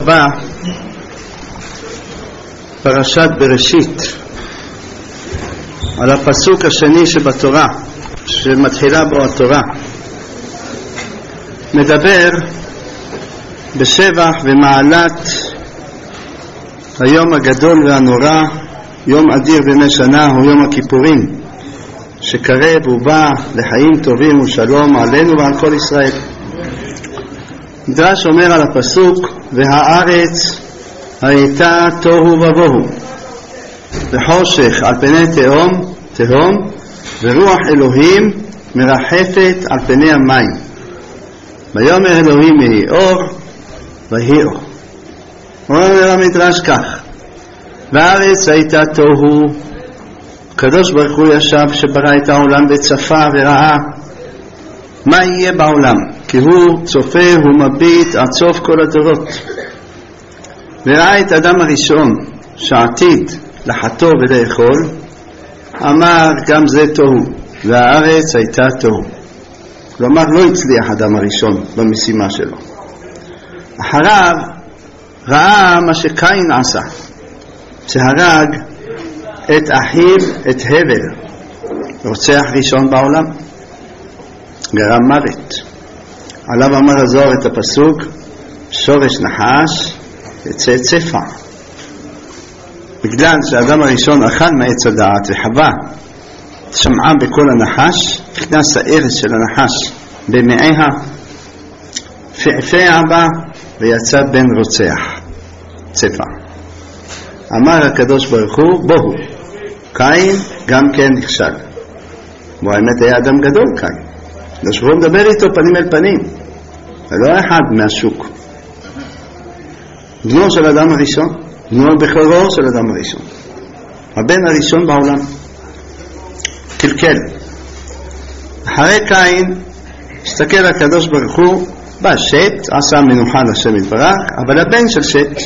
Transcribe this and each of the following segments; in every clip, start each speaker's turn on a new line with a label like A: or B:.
A: הבא, פרשת בראשית, על הפסוק השני שבתורה, שמתחילה בו התורה, מדבר בשבח ומעלת היום הגדול והנורא, יום אדיר בימי שנה, הוא יום הכיפורים, שקרב ובא לחיים טובים ושלום עלינו ועל כל ישראל. מדרש אומר על הפסוק, והארץ הייתה תוהו ובוהו, וחושך על פני תהום, ורוח אלוהים מרחפת על פני המים. ויאמר אלוהים יהי אור, ויהי אור. אומר המדרש כך, והארץ הייתה תוהו, הקדוש ברוך הוא ישב שברא את העולם וצפה וראה מה יהיה בעולם, כי הוא צופה, הוא מביט עד סוף כל הדורות. וראה את אדם הראשון שעתיד לחטוא ולאכול, אמר גם זה תוהו, והארץ הייתה תוהו. כלומר לא הצליח אדם הראשון במשימה שלו. אחריו ראה מה שקין עשה, שהרג את אחיו, את הבל, רוצח ראשון בעולם, גרם מוות. עליו אמר הזוהר את הפסוק, שורש נחש יצא צפע. בגלל שהאדם הראשון אכל מעץ הדעת וחווה שמעה בכל הנחש, נכנס הארץ של הנחש במעיה, פעפע בה ויצא בן רוצח, צפע. אמר הקדוש ברוך הוא, בוהו, קין גם כן נכשל. בו האמת היה אדם גדול קין, הקדוש ברוך הוא מדבר איתו פנים אל פנים, ולא אחד מהשוק. בנו של אדם הראשון, בנו בכורו של אדם הראשון, הבן הראשון בעולם, קלקל. אחרי קין הסתכל הקדוש ברוך הוא, בא שת, עשה מנוחה לשם יתברך, אבל הבן של שת,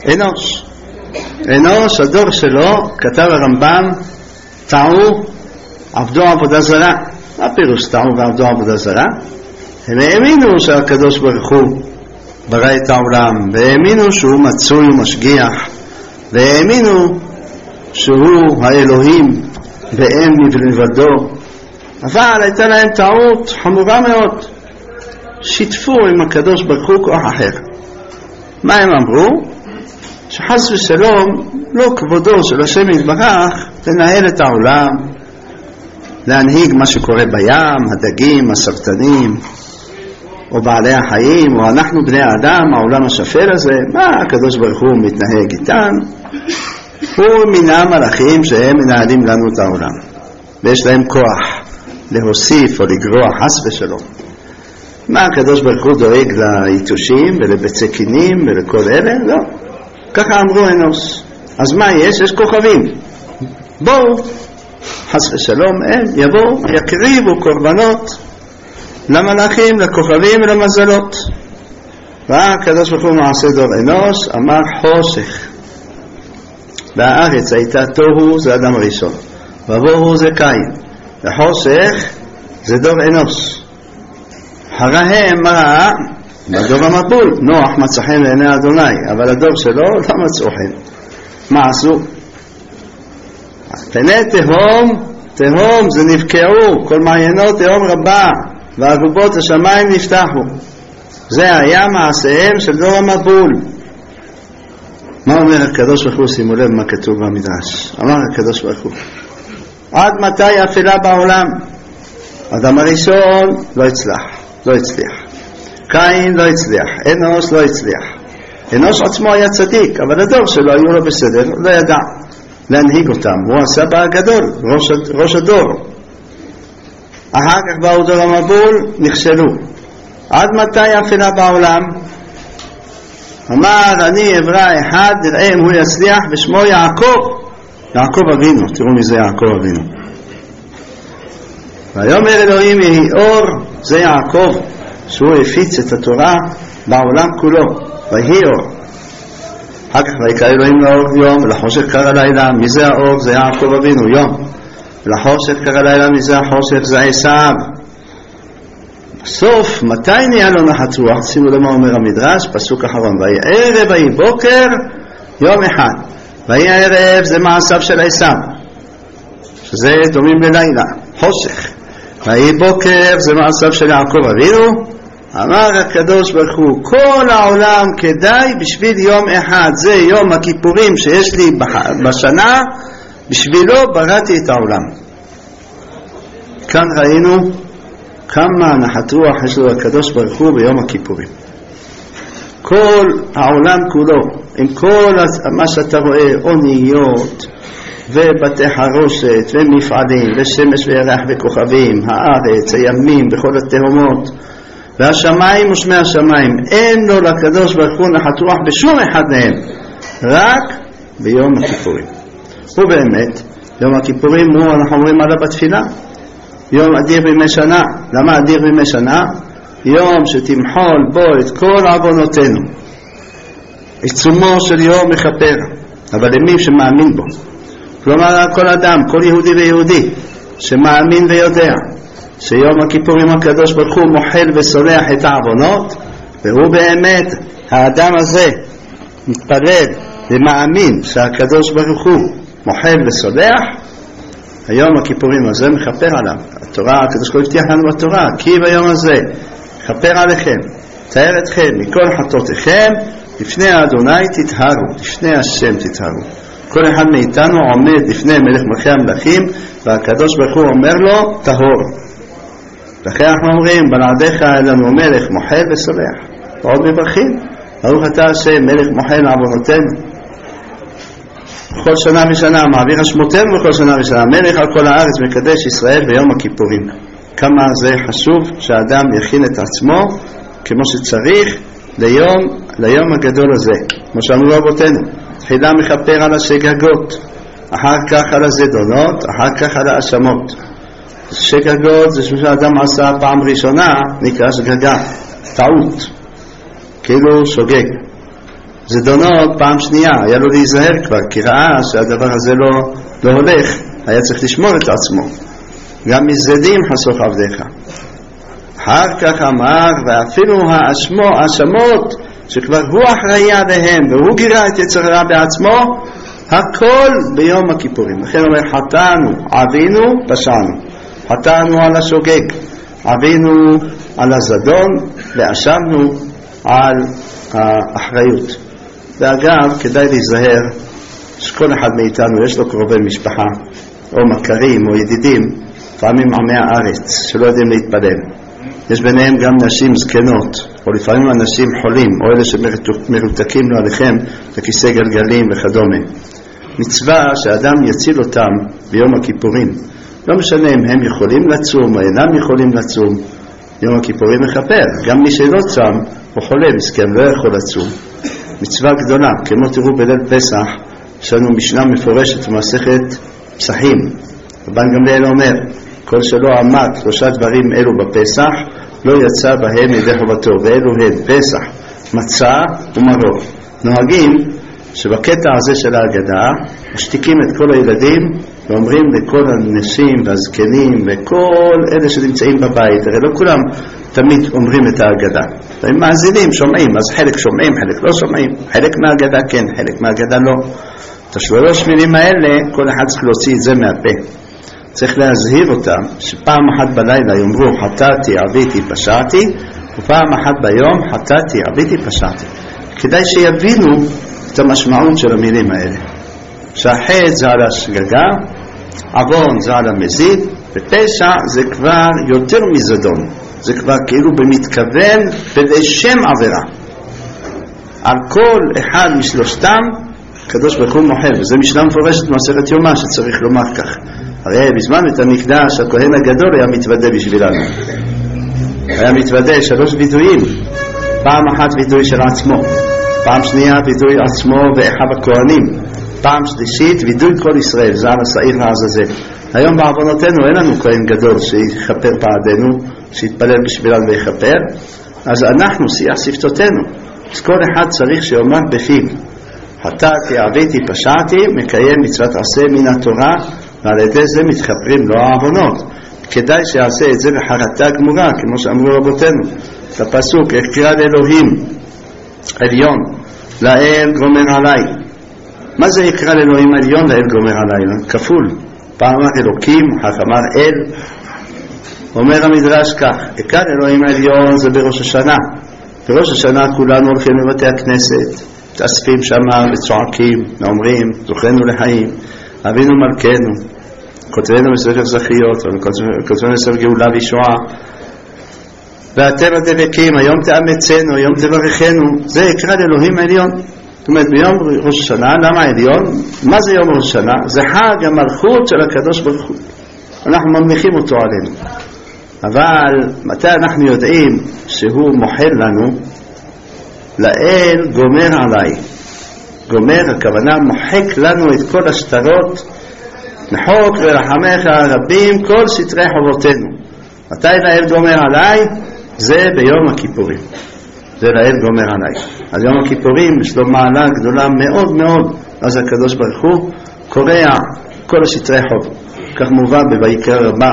A: אנוש, הדור שלו, כתב הרמב"ם, טעו, עבדו עבודה זרה. מה פירוש טעו ועבדו עבודה זרה? הם האמינו שהקדוש ברוך הוא ברא את העולם, והאמינו שהוא מצוי ומשגיח, והאמינו שהוא האלוהים ואין מלבדו, אבל הייתה להם טעות חמורה מאוד, שיתפו עם הקדוש ברוך הוא כוח אחר. מה הם אמרו? שחס ושלום לא כבודו של השם יתברך לנהל את העולם, להנהיג מה שקורה בים, הדגים, הסרטנים, או בעלי החיים, או אנחנו בני האדם, העולם השפל הזה. מה הקדוש ברוך הוא מתנהג איתם? הוא מינה מלאכים שהם מנהלים לנו את העולם, ויש להם כוח להוסיף או לגרוע חס ושלום. מה הקדוש ברוך הוא דואג ליתושים ולבצקינים ולכל אלה? לא. ככה אמרו אנוש. אז מה יש? יש כוכבים. בואו, חס ושלום, הם יבואו, יקריבו קורבנות למלאכים, לכוכבים ולמזלות. ראה הקדוש ברוך הוא מעשה דור אנוש, אמר חושך. והארץ הייתה תוהו, זה אדם הראשון, ובוהו זה קין, וחושך זה דור אנוש. אחריהם מה ראה? בדור המבול, נוח מצא חן לעיני אדוני, אבל הדור שלו לא מצאו חן. מה עשו? פני תהום זה נבקעו, כל מעיינות תהום רבה, וארובות השמיים נפתחו. זה היה מעשיהם של דור המבול. מה אומר הקדוש ברוך הוא? שימו לב מה כתוב במדרש. אמר הקדוש ברוך הוא, עד מתי אפלה בעולם? אדם הראשון לא הצליח, קין לא הצליח, אנוש לא הצליח. אנוש עצמו היה צדיק, אבל הדור שלו היו לו בסדר, לא ידע להנהיג אותם. הוא הסבא הגדול, ראש הדור. אחר כך באו דור המבול, נכשלו. עד מתי אפלה בעולם? אמר, אני אברא אחד, נראה אם הוא יצליח, ושמו יעקב אבינו. תראו מי זה יעקב אבינו. ויאמר אלוהים יהי אור, זה יעקב, שהוא הפיץ את התורה בעולם כולו, ויהי אור. אחר כך ויקרא אלוהים לאור יום, ולחושך קרא לילה. מי זה האור? זה יעקב אבינו, יום. ולחושך קרא לילה, מי זה החושך? זה עשיו. בסוף, מתי נהיה לו נחת רוח? שימו למה אומר המדרש, פסוק אחרון, ויהי ערב ויהי בוקר יום אחד. ויהי הערב זה מעשיו של עשיו, שזה דומים ללילה, חושך. ויהי בוקר זה מעשיו של יעקב אבינו. אמר הקדוש ברוך הוא, כל העולם כדאי בשביל יום אחד, זה יום הכיפורים שיש לי בשנה, בשבילו בראתי את העולם. כאן ראינו כמה נחת רוח יש לו הקדוש ברוך הוא ביום הכיפורים. כל העולם כולו, עם כל מה שאתה רואה, אוניות ובתי חרושת ומפעלים ושמש וירח וכוכבים, הארץ, הימים וכל התהומות והשמיים ושמי השמיים, אין לו לקדוש ברוך הוא נחת רוח בשום אחד מהם, רק ביום הכיפורים. ובאמת יום הכיפורים הוא, אנחנו אומרים עליו בתפילה, יום אדיר בימי שנה. למה אדיר בימי שנה? יום שתמחול בו את כל עוונותינו. עיצומו של יום מכפר, אבל למי שמאמין בו, כלומר כל אדם, כל יהודי ויהודי שמאמין ויודע שיום הכיפורים הקדוש ברוך הוא מוחל וסולח את העוונות, והוא באמת, האדם הזה מתפלל ומאמין שהקדוש ברוך הוא מוחל וסולח, היום הכיפורים הזה מכפר עליו. התורה, הקדוש ברוך הוא הבטיח לנו בתורה, כי ביום הזה מכפר עליכם, תאר אתכם מכל חטאותיכם, לפני האדוני תטהרו, לפני השם תטהרו. כל אחד מאיתנו עומד לפני מלך מלכי המלכים, והקדוש ברוך הוא אומר לו טהור. לכן אנחנו אומרים, בלעדיך אלינו מלך מוחל וסולח. ועוד מברכים, ברוך אתה השם מלך מוחל עוונותינו. בכל שנה ושנה מעביר שמותינו, בכל שנה ושנה מלך על כל הארץ מקדש ישראל ביום הכיפורים. כמה זה חשוב שהאדם יכין את עצמו כמו שצריך ליום הגדול הזה. כמו שאמרו אבותינו, תחילה מכפר על השגגות, אחר כך על הזדונות, אחר כך על האשמות. שגגות זה שהאדם עשה פעם ראשונה, נקרא שגגה, טעות, כאילו שוגג. זדונות פעם שנייה, היה לו להיזהר כבר, כי ראה שהדבר הזה לא הולך, היה צריך לשמור את עצמו. גם מזדים חסוך עבדיך. אחר כך אמר, ואפילו האשמות שכבר הוא אחראי עליהם והוא גירה את יצר הרע בעצמו, הכל ביום הכיפורים. לכן אומר, חטאנו, עבינו, פשענו. חטאנו על השוגג, עבינו על הזדון, ואשמנו על האחריות. ואגב, כדאי להיזהר שכל אחד מאיתנו יש לו קרובי משפחה או מכרים או ידידים, לפעמים עמי הארץ שלא יודעים להתפלל. יש ביניהם גם נשים זקנות, או לפעמים אנשים חולים, או אלה שמרותקים לו עליכם לכיסא גלגלים וכדומה. מצווה שאדם יציל אותם ביום הכיפורים. לא משנה אם הם יכולים לצום או אינם יכולים לצום, יום הכיפורים מכפר. גם מי שלא צם הוא חולה, מסכן, לא יכול לצום. מצווה גדולה, כמו תראו בליל פסח, יש לנו משנה מפורשת במסכת פסחים. רבן גמליאל אומר, כל שלא עמד 3 דברים אלו בפסח, לא יצא בהם ידי חובתו, ואלו הן פסח, מצה ומרור. נוהגים שבקטע הזה של ההגדה, משתיקים את כל הילדים, ואומרים לכל הנשים והזקנים וכל אלה שנמצאים בבית, הרי לא כולם תמיד אומרים את ההגדה. והם מאזינים, שומעים, אז חלק שומעים, חלק לא שומעים, חלק מההגדה כן, חלק מההגדה לא. את ה3 מילים האלה, כל אחד צריך להוציא את זה מהפה. צריך להזהיר אותם שפעם אחת בלילה יאמרו חטאתי, עביתי, פשעתי, ופעם אחת ביום חטאתי, עביתי, פשעתי. כדאי שיבינו את המשמעות של המילים האלה. שהחטא זה על השגגה, עוון זה על המזיד, ופשע זה כבר יותר מזדון. זה כבר כאילו במתכוון ובשם עבירה. על כל אחד משלושתם הקדוש ברוך הוא מוחל, וזה משנה מפורשת במסכת יומא שצריך לומר כך. הרי בזמן בית המקדש הכהן הגדול היה מתוודה בשבילנו. היה מתוודה 3 וידויים. פעם אחת וידוי של עצמו, פעם שנייה וידוי עצמו ואחיו הכהנים, פעם שלישית וידוי כל ישראל, זה על השעיר לעזאזל. היום בעוונותינו אין לנו כהן גדול שיכפר בעדנו, שיתפלל בשבילנו ויכפר, אז אנחנו שיח שפתותינו. אז כל אחד צריך שיאמר בפיו חטאתי, עביתי, פשעתי, מקיים מצוות עשה מן התורה, ועל ידי זה מתכפרים לו העוונות. כדאי שיעשה את זה בחרטה גמורה, כמו שאמרו רבותינו. את הפסוק, אקרא לאלוהים עליון, לאל גומר עליי. מה זה יקרא לאלוהים עליון, לאל גומר עליי? כפול. פעם אמר אלוקים, אחר אמר אל. אומר המדרש כך, אקרא לאלוהים עליון זה בראש השנה. בראש השנה כולנו הולכים לבתי הכנסת, מתאספים שמה וצועקים, אומרים, זוכרנו לחיים, אבינו מלכנו, כותבנו בספר זכיות, כותבנו בספר גאולה וישועה, ואתם הדבקים, היום תאמצנו, היום תברכנו, זה יקרא לאלוהים עליון. זאת אומרת, ביום ראש השנה, למה עליון? מה זה יום ראש השנה? זה חג המלכות של הקדוש ברוך הוא. אנחנו ממליכים אותו עלינו. אבל מתי אנחנו יודעים שהוא מוחל לנו? לאל גומר עליי. גומר, הכוונה מוחק לנו את כל השטרות, מחוק ורחמך הרבים כל סתרי חובותינו. מתי לאל גומר עליי? זה ביום הכיפורים. זה לאל גומר עליי. אז יום הכיפורים יש לו מעלה גדולה מאוד מאוד. אז הקדוש ברוך הוא קורע כל הסתרי חוב. כך מובא בויקרא רבה.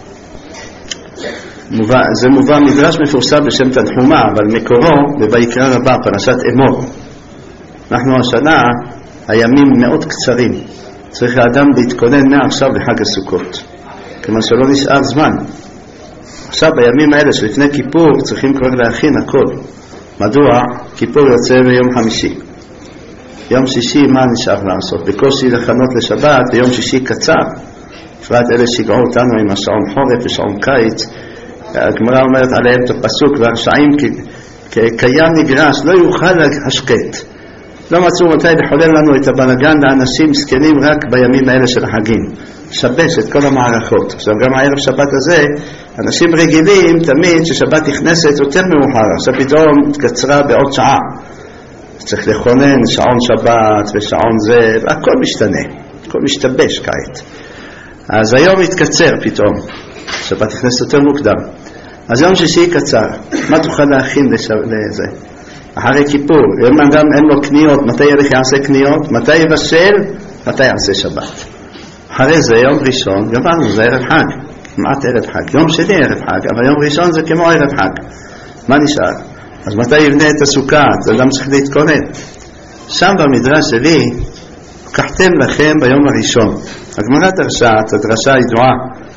A: זה מובא מדרש מפורסם בשם תנחומה, אבל מקורו בויקרא רבה, פרשת אמור. אנחנו השנה, הימים מאוד קצרים. צריך האדם להתכונן מעכשיו לחג הסוכות. כיוון שלא נשאר זמן. עכשיו בימים האלה שלפני כיפור צריכים כבר להכין הכל. מדוע? כיפור יוצא ביום חמישי. יום שישי מה נשאר לעשות? בקושי לכנות לשבת, ביום שישי קצר. בפרט אלה שיגעו אותנו עם השעון חורף ושעון קיץ. הגמרא אומרת עליהם את הפסוק, והרשעים קיים נגרש, לא יוכל להשקט. לא מצאו מתי לחולל לנו את הבלגן לאנשים סקנים רק בימים האלה של החגים. שבש את כל המערכות. עכשיו גם הערב שבת הזה, אנשים רגילים תמיד ששבת נכנסת יותר מאוחר. עכשיו פתאום התקצרה בעוד שעה. צריך לכונן שעון שבת ושעון זה, והכל משתנה. הכל משתבש כעת. אז היום התקצר פתאום. שבת נכנסת יותר מוקדם. אז יום שישי קצר. מה תוכל להכין לזה? אחרי כיפור, אם אדם אין לו קניות, מתי ילך יעשה קניות? מתי יבשל? מתי יעשה שבת? אחרי זה יום ראשון, גמרנו, זה ערב חג, כמעט ערב חג. יום שני ערב חג, אבל יום ראשון זה כמו ערב חג. מה נשאר? אז מתי יבנה את הסוכה? אז אדם צריך להתכונן. שם במדרש שלי, לקחתם לכם ביום הראשון. הגמרא דרשה, את הדרשה הידועה,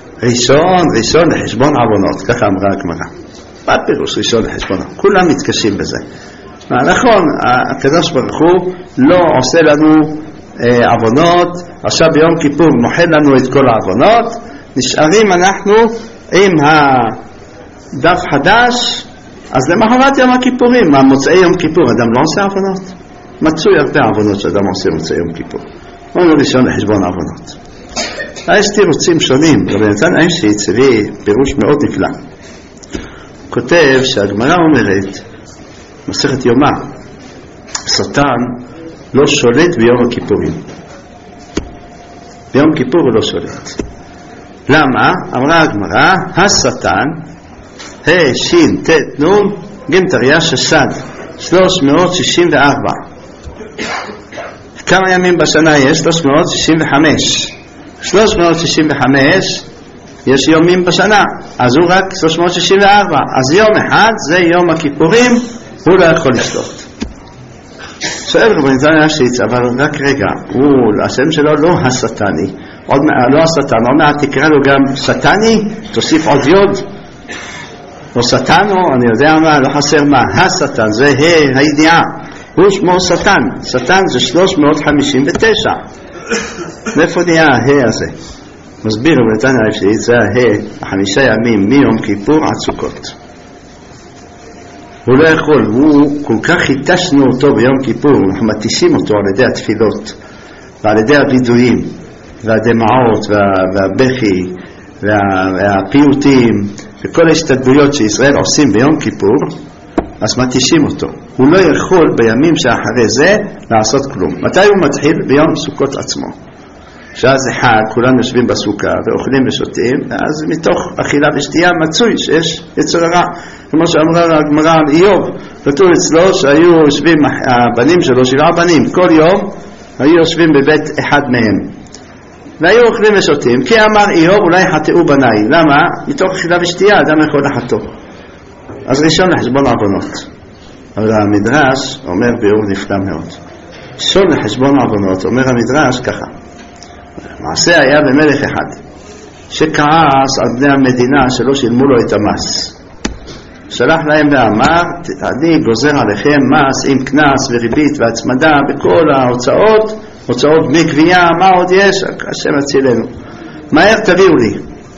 A: ראשון לחשבון עוונות, ככה אמרה הגמרא. מה פירוש ראשון לחשבון? כולם מתקשים בזה. נכון, הקדוש ברוך הוא לא עושה לנו עוונות, עכשיו ביום כיפור מוחל לנו את כל העוונות, נשארים אנחנו עם הדף חדש, אז למחרת יום הכיפורים, מוצאי יום כיפור, אדם לא עושה עוונות? מצוי הרבה עוונות שאדם עושה מוצאי יום כיפור. אומרים ראשון לחשבון עוונות. יש תירוצים שונים, רבי נתן איינשטיין הביא פירוש מאוד נפלא. כותב שהגמרא אומרת, מסכת יומא, שטן לא שולט ביום הכיפורים. ביום כיפור הוא לא שולט. למה? אמרה הגמרא, השטן, שין, תת, נון, גמטריה ששד, 364. כמה ימים בשנה יש? 365. 365 יש יומים בשנה, אז הוא רק 364. אז יום אחד זה יום הכיפורים, הוא לא יכול לשלוט. שואל רבי נתן איינשטיין, אבל רק רגע, השם שלו לא השטני, לא השטן, עוד מעט תקרא לו גם שטני, תוסיף עוד יוד, או שטנו, אני יודע מה, לא חסר מה, השטן, זה הידיעה, הוא שמו שטן, שטן זה 359, מאיפה נהיה הזה? מסביר רבי נתן איינשטיין, זה 5 ימים מיום כיפור עד סוכות. הוא לא יכול, הוא כל כך חיתשנו אותו ביום כיפור, אנחנו מתישים אותו על ידי התפילות ועל ידי הבידויים והדמעות והבכי והפיוטים וכל ההשתדלויות שישראל עושים ביום כיפור, אז מתישים אותו. הוא לא יכול בימים שאחרי זה לעשות כלום. מתי הוא מתחיל? ביום סוכות עצמו. שאז זה חג, כולם יושבים בסוכה ואוכלים ושותים, אז מתוך אכילה ושתייה מצוי שיש יצר הרע. כמו שאמרה הגמרא על איוב, כתוב אצלו שהיו יושבים הבנים שלו, 7 בנים, כל יום היו יושבים בבית אחד מהם. והיו אוכלים ושותים, כי אמר איוב אולי חטאו בניי. למה? מתוך אכילה ושתייה אדם יכול לחטוא. אז ראשון לחשבון עוונות. אבל המדרש אומר ביאור נפלא מאוד. ראשון לחשבון עוונות, אומר המדרש ככה. מעשה היה במלך אחד, שכעס על בני המדינה שלא שילמו לו את המס. שלח להם ואמר, אני גוזר עליכם מס עם כנס וריבית והצמדה בכל ההוצאות, הוצאות בני גבייה, מה עוד יש? השם הצילנו. מהר תביאו לי.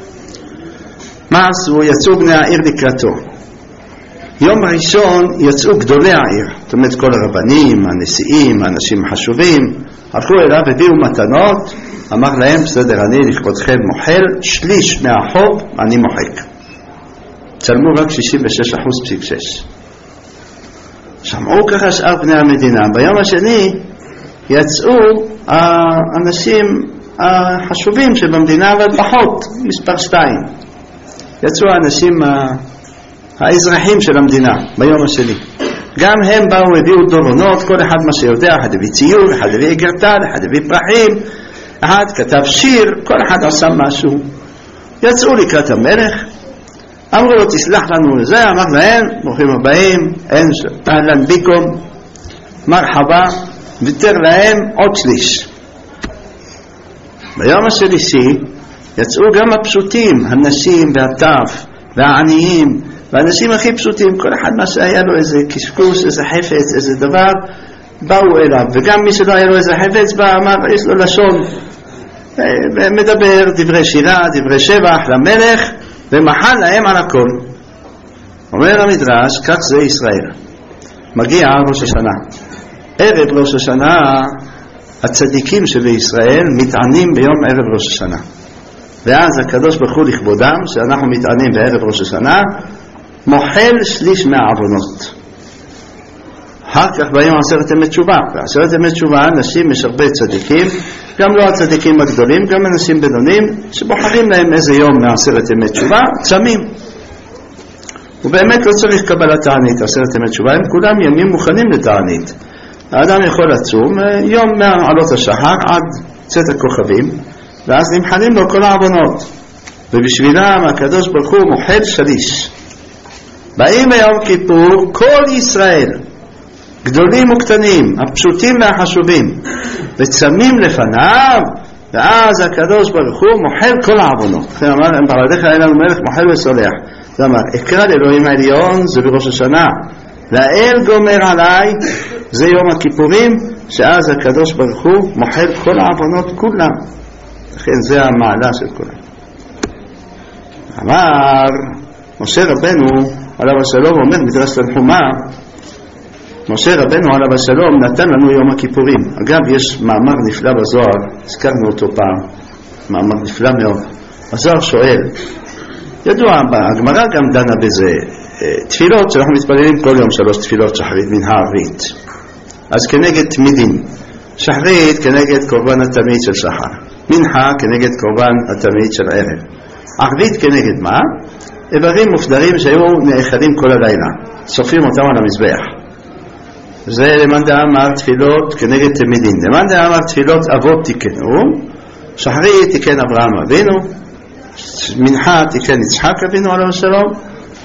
A: מס הוא יצאו בני העיר לקראתו. יום ראשון יצאו גדולי העיר, זאת אומרת כל הרבנים, הנשיאים, האנשים החשובים, הלכו אליו, הביאו מתנות, אמר להם, בסדר, אני לכבודכם מוחל, שליש מהחוב אני מוחק. צלמו רק 66.6%. שמעו ככה שאר בני המדינה. ביום השני יצאו האנשים החשובים שבמדינה, אבל פחות, מספר 2. יצאו האנשים האזרחים של המדינה ביום השני. גם הם באו, הביאו דורונות, כל אחד מה שיודע, אחד הביא ציור, אחד הביא גרטל, אחד הביא פרחים, אחד כתב שיר, כל אחד עשה משהו. יצאו לקראת המלך, אמרו לו תסלח לנו לזה, אמר להם ברוכים הבאים, אהלן ביקום, מרחבה, ויתר להם עוד שליש. ביום השלישי יצאו גם הפשוטים, הנשים והטף והעניים והאנשים הכי פשוטים, כל אחד מה שהיה לו איזה קשקוש, איזה חפץ, איזה דבר, באו אליו. וגם מי שלא היה לו איזה חפץ בא, אמר, יש לו לשון, מדבר דברי שירה, דברי שבח למלך, ומחל להם על הכל. אומר המדרש, כך זה ישראל. מגיע ראש השנה. ערב ראש השנה, הצדיקים שבישראל מתענים ביום ערב ראש השנה. ואז הקדוש ברוך הוא לכבודם, שאנחנו מתענים בערב ראש השנה, מוחל שליש מהעוונות. אחר כך באים 10 ימי תשובה. ב10 ימי תשובה אנשים יש הרבה צדיקים, גם לא הצדיקים הגדולים, גם אנשים בינוניים, שבוחרים להם איזה יום מ10 ימי תשובה, צמים. ובאמת לא צריך קבלת תענית, 10 ימי תשובה, הם כולם ימים מוכנים לתענית. האדם יכול לצום יום מעלות השחר עד צאת הכוכבים, ואז נמחלים לו כל העוונות. ובשבילם הקדוש ברוך הוא מוחל שליש. באים ביום כיפור כל ישראל, גדולים וקטנים, הפשוטים והחשובים, וצמים לפניו, ואז הקדוש ברוך הוא מוחל כל העוונות. לכן אמר, אם ברדיך אין לנו מלך מוחל וסולח. זאת אומרת, אקרא לאלוהים העליון, זה בראש השנה, והאל גומר עליי, זה יום הכיפורים, שאז הקדוש ברוך הוא מוחל כל העוונות כולם. לכן זה המעלה של כולם. אמר משה רבנו עליו השלום, אומר מדרש תנחומא, משה רבנו עליו השלום נתן לנו יום הכיפורים. אגב, יש מאמר נפלא בזוהר, הזכרנו אותו פעם, מאמר נפלא מאוד. הזוהר שואל, ידוע, הגמרא גם דנה בזה, תפילות שאנחנו מתפללים כל יום 3 תפילות שחרית מנחה ערבית. אז כנגד תמידים, שחרית כנגד קורבן התמיד של שחר, מנחה כנגד קורבן התמיד של ערב, ערבית כנגד מה? איברים מופדרים שהיו נאכלים כל הלילה, סופרים אותם על המזבח. זה למאן דאמר תפילות כנגד תמידים. למאן דאמר תפילות אבות תיקנו, שחרית תיקן אברהם אבינו, מנחה תיקן יצחק אבינו עליו השלום,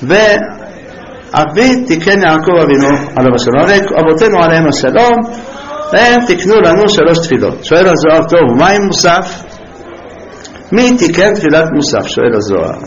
A: וערבית תיקן יעקב אבינו עליו השלום. הרי אבותינו עליהם השלום, והם תיקנו לנו 3 תפילות. שואל הזוהר, טוב, מה עם מוסף? מי תיקן תפילת מוסף? שואל הזוהר.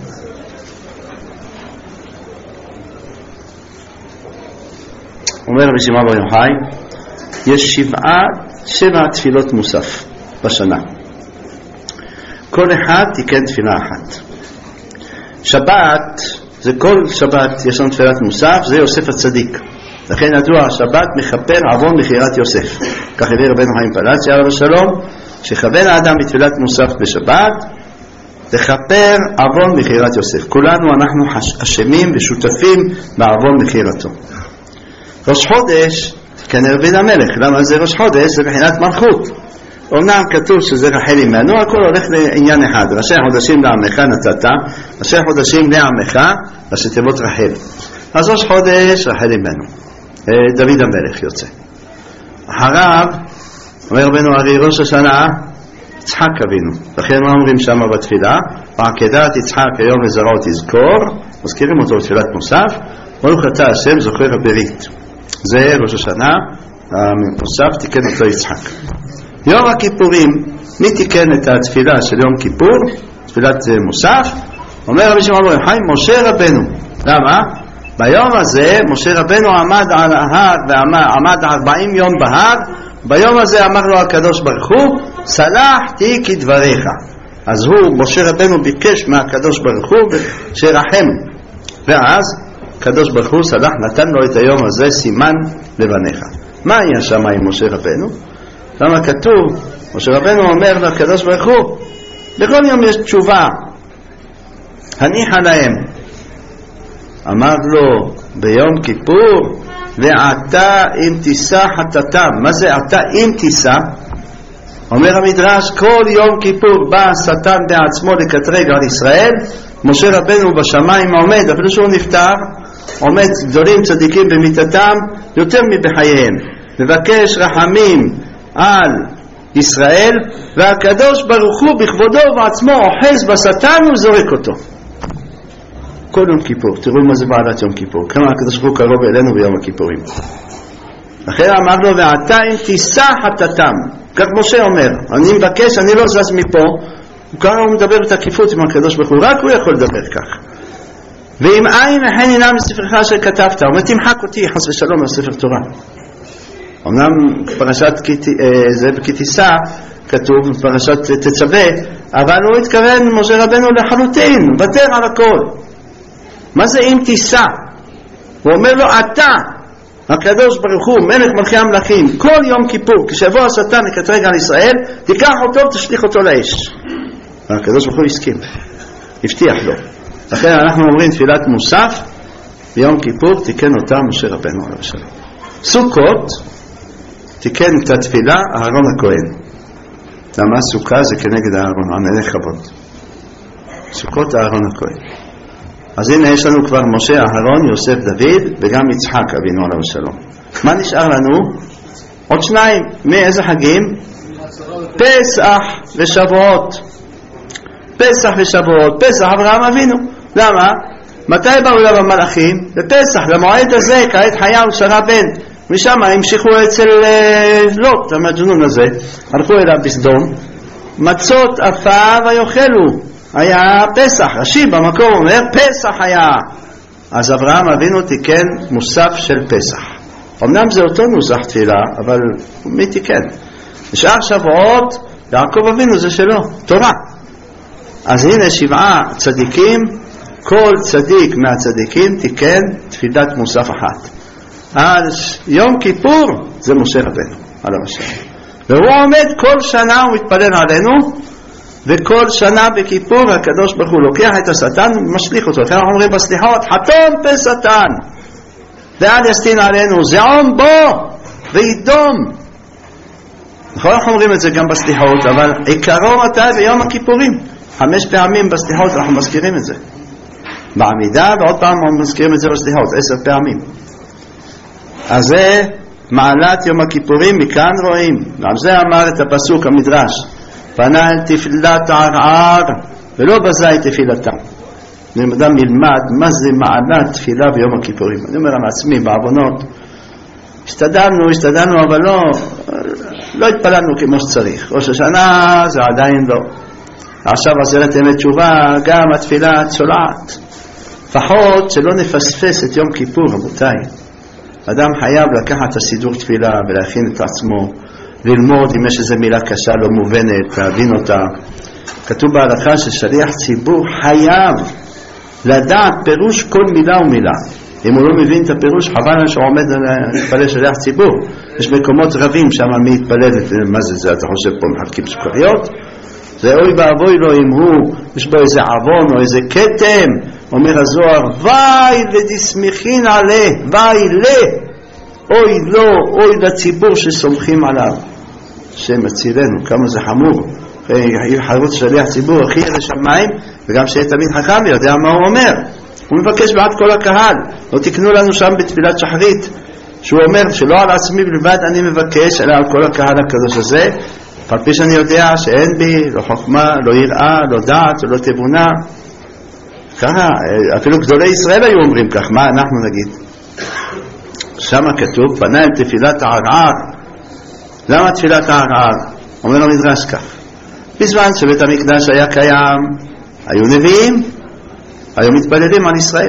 A: אומר רבי שמעון בר יוחאי, יש 7 תפילות מוסף בשנה. כל אחד תיקן תפילה אחת. שבת, זה כל שבת יש לנו תפילת מוסף, זה יוסף הצדיק. לכן ידוע, שבת מכפר עוון מכירת יוסף. כך הביא רבנו חיים פלאצ'י עליו השלום, שכוון האדם בתפילת מוסף בשבת, לכפר עוון מכירת יוסף. כולנו אנחנו אשמים ושותפים בעוון מכירתו. ראש חודש, כנראה בן המלך. למה זה ראש חודש? זה בחינת מלכות. אומנם כתוב שזה רחל אימנו, הכל הולך לעניין אחד. ראשי החודשים לעמך נתת, ראשי החודשים לעמך, ראשי תיבות רחל. אז ראש חודש רחל אימנו. דוד המלך יוצא. אחריו, אומר רבנו הרי ראש השנה, יצחק אבינו. לכן מה אומרים שם בתפילה? ועקדת יצחק היום לזרעו תזכור, מזכירים אותו בתפילת מוסף, ברוך אתה השם זוכר הברית. זה ראש השנה, המוסף תיקן אותו יצחק. יום הכיפורים, מי תיקן את התפילה של יום כיפור? תפילת מוסף. אומר רבי שמעון בר יוחאי, משה רבנו. למה? ביום הזה משה רבנו עמד על ההר ועמד 40 יום בהר. ביום הזה אמר לו הקדוש ברוך הוא, סלחתי כדבריך. אז משה רבנו ביקש מהקדוש ברוך הוא שירחם, ואז הקדוש ברוך הוא סלח, נתן לו את היום הזה סימן לבניך. מה היה שם עם משה רבנו? למה כתוב, משה רבנו אומר לקדוש ברוך הוא, בכל יום יש תשובה, הניחה להם. אמר לו ביום כיפור, ועתה אם תישא חטאתם. מה זה עתה אם תישא? אומר המדרש, כל יום כיפור בא השטן בעצמו לקטרג על ישראל. משה רבנו בשמיים עומד, אפילו שהוא נפטר, עומד גדולים צדיקים במיטתם יותר מבחייהם, מבקש רחמים על ישראל, והקדוש ברוך הוא בכבודו ובעצמו אוחז בשטן וזורק אותו. כל יום כיפור, תראו מה זה בעלת יום כיפור, כמה הקדוש ברוך הוא קרוב אלינו ביום הכיפורים. אחרי אמר לו, ועתה אם תישא חטאתם, כך משה אומר, אני מבקש, אני לא זז מפה. הוא מדבר בתקיפות עם הקדוש ברוך הוא, רק הוא יכול לדבר כך. ואם אין לכן אינה מספרך אשר כתבת, אומר תמחק אותי חס ושלום מהספר תורה. אמנם פרשת זה כי תישא כתוב בפרשת תצווה, אבל הוא התכוון משה רבנו לחלוטין, ותר על הכל. מה זה אם תישא? הוא אומר לו, אתה הקדוש ברוך הוא מלך מלכי המלכים, כל יום כיפור כשיבוא השטן לקטרג על ישראל, תיקח אותו ותשליך אותו לאש. והקדוש ברוך הוא הסכים, הבטיח לו. לכן אנחנו אומרים תפילת מוסף ביום כיפור תיקן אותה משה רבנו עליו השלום. סוכות תיקן את התפילה אהרון הכהן. למה סוכה זה כנגד אהרון, ענני כבוד. סוכות אהרון הכהן. אז הנה יש לנו כבר משה, אהרון, יוסף, דוד וגם יצחק אבינו עליו השלום. מה נשאר לנו? עוד שניים. מאיזה חגים? פסח ושבועות. פסח ושבועות. פסח אברהם אבינו. למה? מתי באו אליו המלאכים? בפסח, למועד הזה, כעת חיה ושרה בן. משם המשיכו אצל לוט, המג'נון הזה, הלכו אליו בסדום, מצות עפר ויאכלו. היה פסח, רש"י במקום אומר פסח היה. אז אברהם אבינו תיקן מוסף של פסח. אמנם זה אותו נוסח תפילה, אבל מי תיקן? נשאר שבועות, יעקב אבינו זה שלו, תורה. אז הנה 7 צדיקים, כל צדיק מהצדיקים תיקן תפילת מוסף אחת. אז יום כיפור זה משה רבנו עליו השלום, והוא עומד כל שנה ומתפלל עלינו, וכל שנה בכיפור הקדוש ברוך הוא לוקח את השטן ומשליך אותו. לכן אנחנו אומרים בסליחות, חתום פה שטן ואל יסטין עלינו, זעום בו וידום. נכון, אנחנו אומרים את זה גם בסליחות, אבל עיקרו מתי ביום הכיפורים. 5 פעמים בסליחות אנחנו מזכירים את זה בעמידה, ועוד פעם מזכירים את זה בסליחות 10 פעמים. אז זה מעלת יום הכיפורים, מכאן רואים. גם זה אמר את הפסוק המדרש, פנה אל תפילת ערער ולא בזה את תפילתם. אדם ילמד מה זה מעלת תפילה ביום הכיפורים. אני אומר על עצמי בעוונות, השתדלנו אבל לא התפללנו כמו שצריך. ראש השנה זה עדיין לא. עכשיו עשרת ימי תשובה, גם התפילה צולעת. לפחות שלא נפספס את יום כיפור, רבותיי. אדם חייב לקחת את הסידור תפילה ולהכין את עצמו, ללמוד אם יש איזו מילה קשה לא מובנת, להבין אותה. כתוב בהלכה ששליח ציבור חייב לדעת פירוש כל מילה ומילה. אם הוא לא מבין את הפירוש, חבל שהוא עומד להתפלל שליח ציבור. יש מקומות רבים שם מי יתפלל, מה זה, אתה חושב פה מחלקים סוכריות? זה אוי ואבוי לו אם הוא, יש בו איזה עוון או איזה קטם. אומר הזוהר, ואי לדסמיכין עלה, ואי אוי לא, אוי לציבור שסומכים עליו. השם מצילנו, כמה זה חמור. חרוץ שליח ציבור הכי ירא שמיים, וגם שיהיה תמיד חכם יודע מה הוא אומר. הוא מבקש בעד כל הקהל. לא תקנו לנו שם בתפילת שחרית, שהוא אומר שלא על עצמי בלבד אני מבקש, אלא על כל הקהל הקדוש הזה. על פי שאני יודע שאין בי לא חוכמה, לא יראה, לא דעת, לא תבונה. ככה, אפילו גדולי ישראל היו אומרים כך, מה אנחנו נגיד? שמה כתוב, פנה עם תפילת הערער. למה תפילת הערער? אומר המדרש כך. בזמן שבית המקדש היה קיים, היו נביאים, היו מתפללים על ישראל.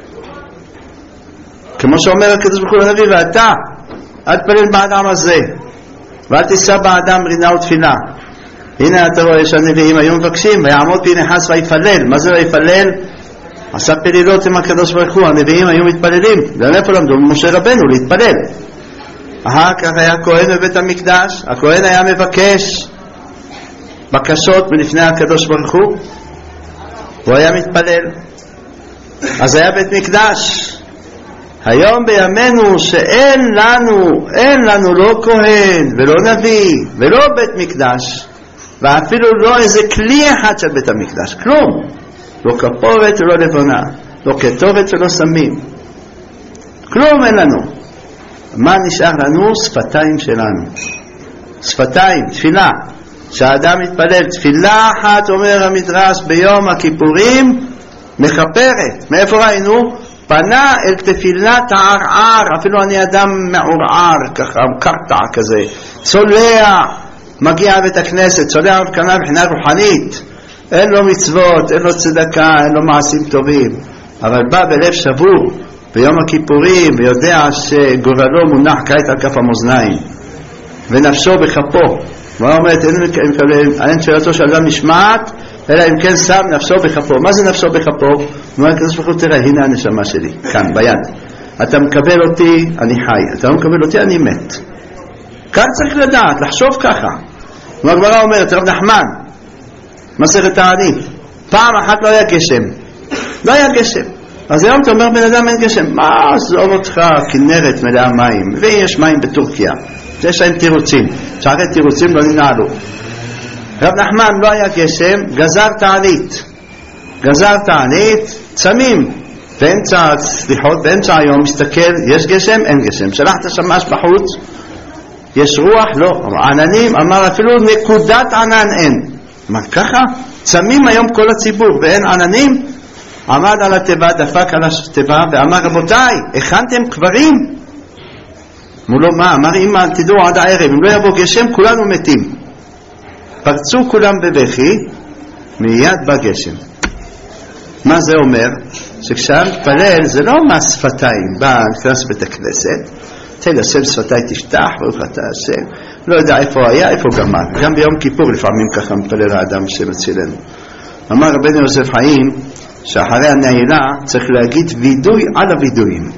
A: כמו שאומר הקדוש ברוך הוא לנביא, ואתה, אל תפלל באדם הזה, ואל תישא באדם רינה ותפילה. הנה אתה רואה שהנביאים היו מבקשים, ויעמוד פנחס ויפלל. מה זה ויפלל? עשה פלילות עם הקדוש ברוך הוא. הנביאים היו מתפללים. לאיפה למדו? משה רבנו להתפלל. אחר כך היה כהן בבית המקדש, הכהן היה מבקש בקשות מלפני הקדוש ברוך הוא, הוא היה מתפלל. אז היה בית מקדש. היום בימינו שאין לנו לא כהן ולא נביא ולא בית מקדש, ואפילו לא איזה כלי אחד של בית המקדש, כלום, לא כפורת ולא לבונה, לא כתובת ולא סמים, כלום אין לנו. מה נשאר לנו? שפתיים שלנו, שפתיים, תפילה. שהאדם מתפלל תפילה אחת, אומר המדרש, ביום הכיפורים מכפרת. מאיפה ראינו? פנה אל תפילת הערער. אפילו אני אדם מעורער, ככה קרטע כזה, צולע, מגיע בית הכנסת, צולע מבחינה רוחנית, אין לו מצוות, אין לו צדקה, אין לו מעשים טובים, אבל בא בלב שבור ביום הכיפורים ויודע שגורלו מונח כעת על כף המאזניים ונפשו בכפו. מה אומרת? אין תפילתו של אדם נשמעת אלא אם כן שם נפשו בכפו. מה זה נפשו בכפו? אומר הקדוש ברוך הוא, תראה, הנה הנשמה שלי כאן ביד, אתה מקבל אותי, אני חי, אתה לא מקבל אותי, אני מת. כאן צריך לדעת, לחשוב ככה. הגמרא אומרת, רב נחמן מסכת תענית, פעם אחת לא היה גשם, לא היה גשם. אז היום אתה אומר, בן אדם אין גשם, מה עזוב אותך, כנרת מלאה מים, ויש מים בטורקיה, יש להם תירוצים, שערי תירוצים לא ננעלו. רב נחמן לא היה גשם, גזר תענית, צמים, באמצע סליחות, באמצע היום מסתכל, יש גשם, אין גשם, שלחת שמש בחוץ, יש רוח, לא, עננים, אמר אפילו נקודת ענן אין. מה ככה? צמים היום כל הציבור ואין עננים? עמד על התיבה, דפק על התיבה ואמר, רבותיי, הכנתם קברים? מולו מה? אמר, אמא, תדעו עד הערב, אם לא יבוא גשם כולנו מתים. פרצו כולם בבכי, מיד בא גשם. מה זה אומר? שכשאני מתפלל זה לא מהשפתיים, בא נכנס בית הכנסת, תל השם שפתיי תפתח, ברוך אתה השם, לא יודע איפה היה, איפה גמר. גם ביום כיפור לפעמים ככה מתפלל האדם שמצילנו. אמר רבנו יוסף חיים, שאחרי הנעילה צריך להגיד וידוי על הוידויים,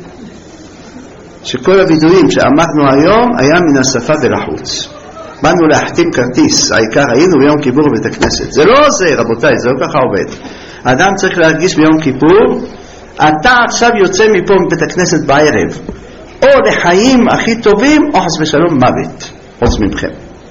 A: שכל הוידויים שאמרנו היום היה מן השפה ולחוץ. באנו להחתים כרטיס, העיקר היינו ביום כיפור בבית הכנסת. זה לא זה, רבותיי, זה לא ככה עובד. האדם צריך להרגיש ביום כיפור, אתה עכשיו יוצא מפה מבית הכנסת בערב, או לחיים הכי טובים, או חס ושלום מוות, חוץ ממכם.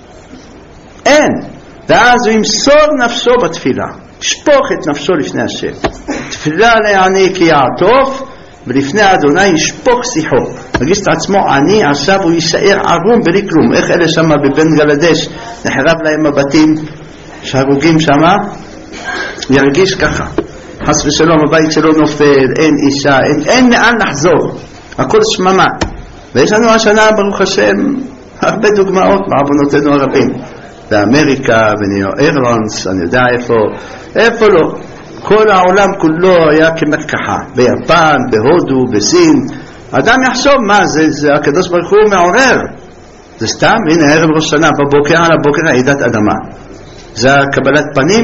A: אין. ואז הוא ימסור נפשו בתפילה, ישפוך את נפשו לפני השם. תפילה לעני כי יעטוף, ולפני אדוני ישפוך שיחו. מרגיש את עצמו עני, עכשיו הוא יישאר ערום בלי כלום. איך אלה שמה בבן גלדש, נחרב להם הבתים שהרוגים שמה, ירגיש ככה. חס ושלום הבית שלו נופל, אין אישה, אין לאן לחזור, הכל שממה. ויש לנו השנה ברוך השם הרבה דוגמאות מעוונותינו הרבים, באמריקה, בניו אורלינס, אני יודע איפה לא, כל העולם כולו היה כמתקחה, ביפן, בהודו, בסין. אדם יחשוב מה זה הקדוש ברוך הוא מעורר, זה סתם. הנה ערב ראש שנה בבוקר, על הבוקר רעידת אדמה, זה קבלת פנים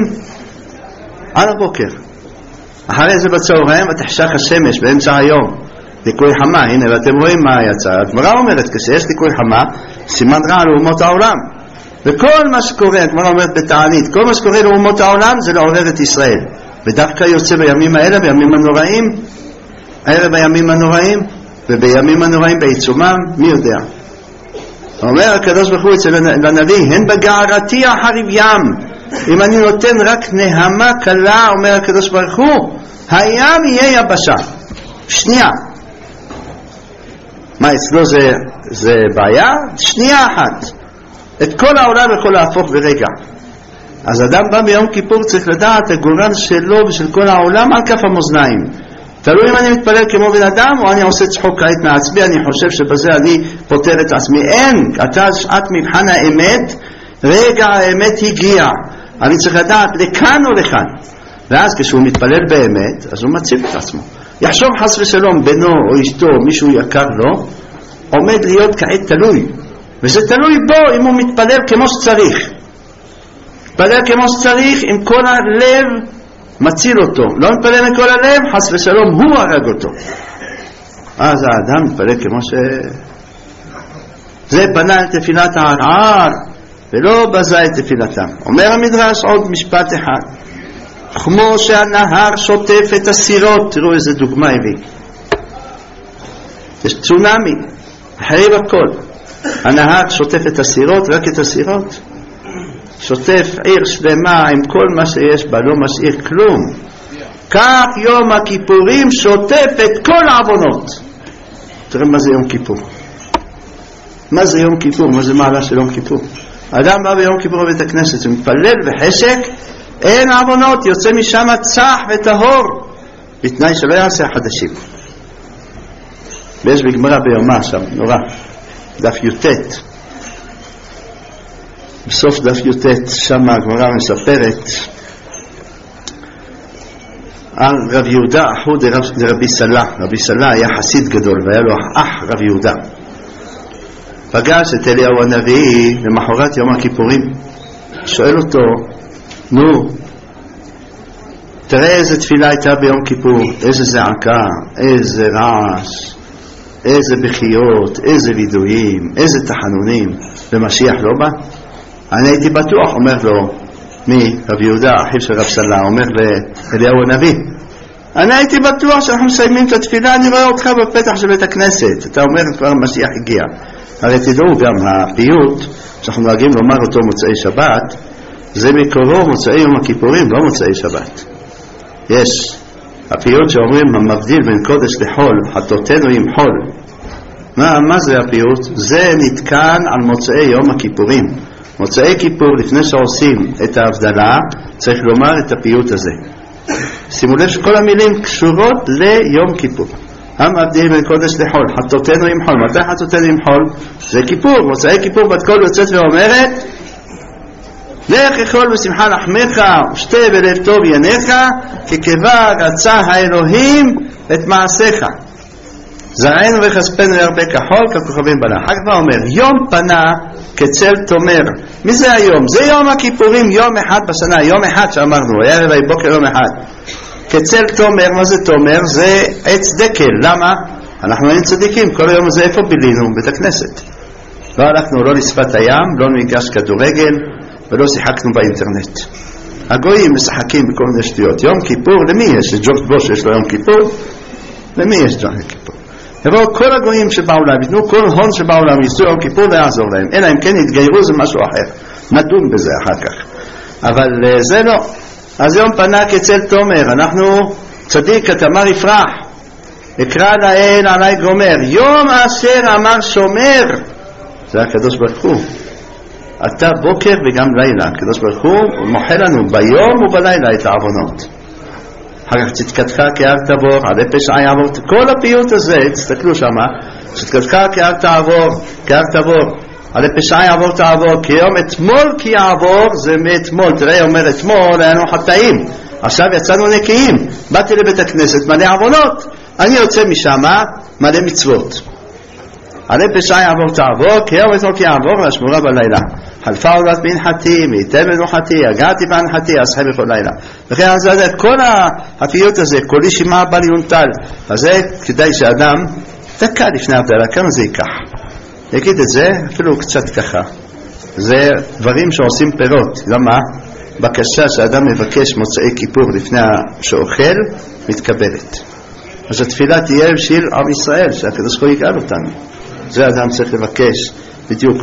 A: על הבוקר. אחרי זה בצהריים ותחשך השמש באמצע היום, תיקוי חמה. הנה ואתם רואים מה יצא. הגמרא אומרת, כשיש תיקוי חמה סימן רע לאומות העולם. וכל מה שקורה, הגמרא אומרת בתענית, כל מה שקורה לאומות העולם זה לעורר את ישראל. ודווקא יוצא בימים האלה, בימים הנוראים, ערב הימים הנוראים, ובימים הנוראים בעיצומם, מי יודע. אומר הקדוש ברוך הוא אצל הנביא, הן בגערתי אחריב ים, אם אני נותן רק נהמה קלה, אומר הקדוש ברוך הוא, הים יהיה יבשה שנייה. מה אצלו זה בעיה? שנייה אחת. את כל העולם יכול להפוך ברגע. אז אדם בא ביום כיפור צריך לדעת הגורל שלו ושל כל העולם על כף המאזניים. תלוי אם אני מתפלל כמו בן אדם או אני עושה צחוק כעת מעצמי, אני חושב שבזה אני פותר את עצמי. אין, אתה שעת מבחן האמת, רגע האמת הגיע, אני צריך לדעת לכאן או לכאן. ואז כשהוא מתפלל באמת, אז הוא מציב את עצמו. יחשוב חס ושלום בנו או אשתו, מישהו יקר לו, עומד להיות כעת תלוי, וזה תלוי בו אם הוא מתפלל כמו שצריך. מתפלל כמו שצריך, עם כל הלב מציל אותו. לא מתפלל עם כל הלב, חס ושלום הוא הרג אותו. אז האדם מתפלל כמו זה פנה אל תפילת הערער ולא בזה את תפילתם. אומר המדרש עוד משפט אחד, כמו שהנהר שוטף את הסירות, תראו איזה דוגמה הביא, יש צונמי אחרי הכל, הנהר שוטף את הסירות, רק את הסירות, שוטף עיר שלמה עם כל מה שיש בה, לא משאיר כלום. כך יום הכיפורים שוטף את כל העוונות. תראה מה זה יום כיפור, מה זה יום כיפור, מה זה מעלה של יום כיפור. אדם בא ביום כיפור בבית הכנסת ומתפלל וחשק, אין עוונות, יוצא משם צח וטהור, בתנאי שלא יעשה חדשים. ויש בגמרא ביומה שם, נורא, דף י"ט, בסוף דף י"ט, שם הגמרא מספרת על רב יהודה אחו דרבי סלה. רבי סלה היה חסיד גדול והיה לו אח רב יהודה. פגש את אליהו הנביא למחרת יום הכיפורים, שואל אותו, נו, תראה איזה תפילה הייתה ביום כיפור, איזה זעקה, איזה רעש, איזה בכיות, איזה וידויים, איזה תחנונים, ומשיח לא בא? אני הייתי בטוח, אומר לו, מי? רב יהודה, אחיו של רב סלה, אומר לאליהו הנביא, אני הייתי בטוח שאנחנו מסיימים את התפילה, אני רואה אותך בפתח של בית הכנסת, אתה אומר כבר משיח הגיע. הרי תדעו גם הפיוט שאנחנו נוהגים לומר אותו מוצאי שבת, זה מקורו מוצאי יום הכיפורים, לא מוצאי שבת. יש הפיוט שאומרים המבדיל בין קודש לחול, חטאותינו עם חול. מה זה הפיוט? זה נתקן על מוצאי יום הכיפורים. מוצאי כיפור, לפני שעושים את ההבדלה, צריך לומר את הפיוט הזה. שימו לב שכל המילים קשורות ליום כיפור. המבדיל בין קודש לחול, חטאותינו עם חול. מתי חטאותינו עם חול? זה כיפור. מוצאי כיפור בת קול יוצאת ואומרת, לך אכול בשמחה לחמך ושתה בלב טוב יניך, כי כבר רצה האלוהים את מעשיך. זרענו וחספנו ירבה כחול ככוכבים בלילה. אחר כך אומר, יום פנה כצל תומר. מי זה היום? זה יום הכיפורים, יום אחד בשנה, יום אחד שאמרנו, ערב בוקר יום אחד. כצל תומר, מה זה תומר? זה עץ דקל. למה? אנחנו היינו צדיקים, כל היום הזה איפה בילינו? בית הכנסת. לא הלכנו לא לשפת הים, לא ניגש כדורגל, ולא שיחקנו באינטרנט. הגויים משחקים בכל מיני שטויות. יום כיפור, למי יש? ג'ורג' בוש יש לו יום כיפור? למי יש יום כיפור? יבואו כל הגויים שבעולם, יתנו כל הון שבעולם, ייסו יום כיפור ויעזור להם. אלא אם כן יתגיירו זה משהו אחר. נדון בזה אחר כך. אבל זה לא. אז יום פנה כצל תומר, אנחנו צדיק התמר יפרח. אקרא לאל עלי גומר. יום אשר אמר שומר. זה הקדוש ברוך הוא. אתה בוקר וגם לילה, הקדוש ברוך הוא מוחל לנו ביום ובלילה את העוונות. אחר כך צדקתך כהר תבור, עלי פשע יעבור, כל הפיוט הזה, תסתכלו שמה, צדקתך כהר תבור, עלי פשע יעבור תעבור, כי יום אתמול כי יעבור, זה מאתמול, תראה אומר אתמול, היינו חטאים, עכשיו יצאנו נקיים, באתי לבית הכנסת מלא עוונות, אני יוצא משם מלא מצוות. עלי פשע יעבור תעבור, כי יום אתמול כי יעבור, והשמורה בלילה. חלפה עולת מנחתי, מיתן מנוחתי, הגעתי בהנחתי, אסחי בכל לילה. וכן אז כל הפיוט הזה, כל ישימה בל יונטל. אז זה כדאי שאדם, דקה לפני הבדלה, כמה זה ייקח? יגיד את זה, אפילו קצת ככה. זה דברים שעושים פירות. למה? בקשה שאדם מבקש מוצאי כיפור לפני שאוכל, מתקבלת. אז התפילה תהיה בשביל עם ישראל, שהקדוש ברוך הוא יגאל אותנו. זה אדם צריך לבקש בדיוק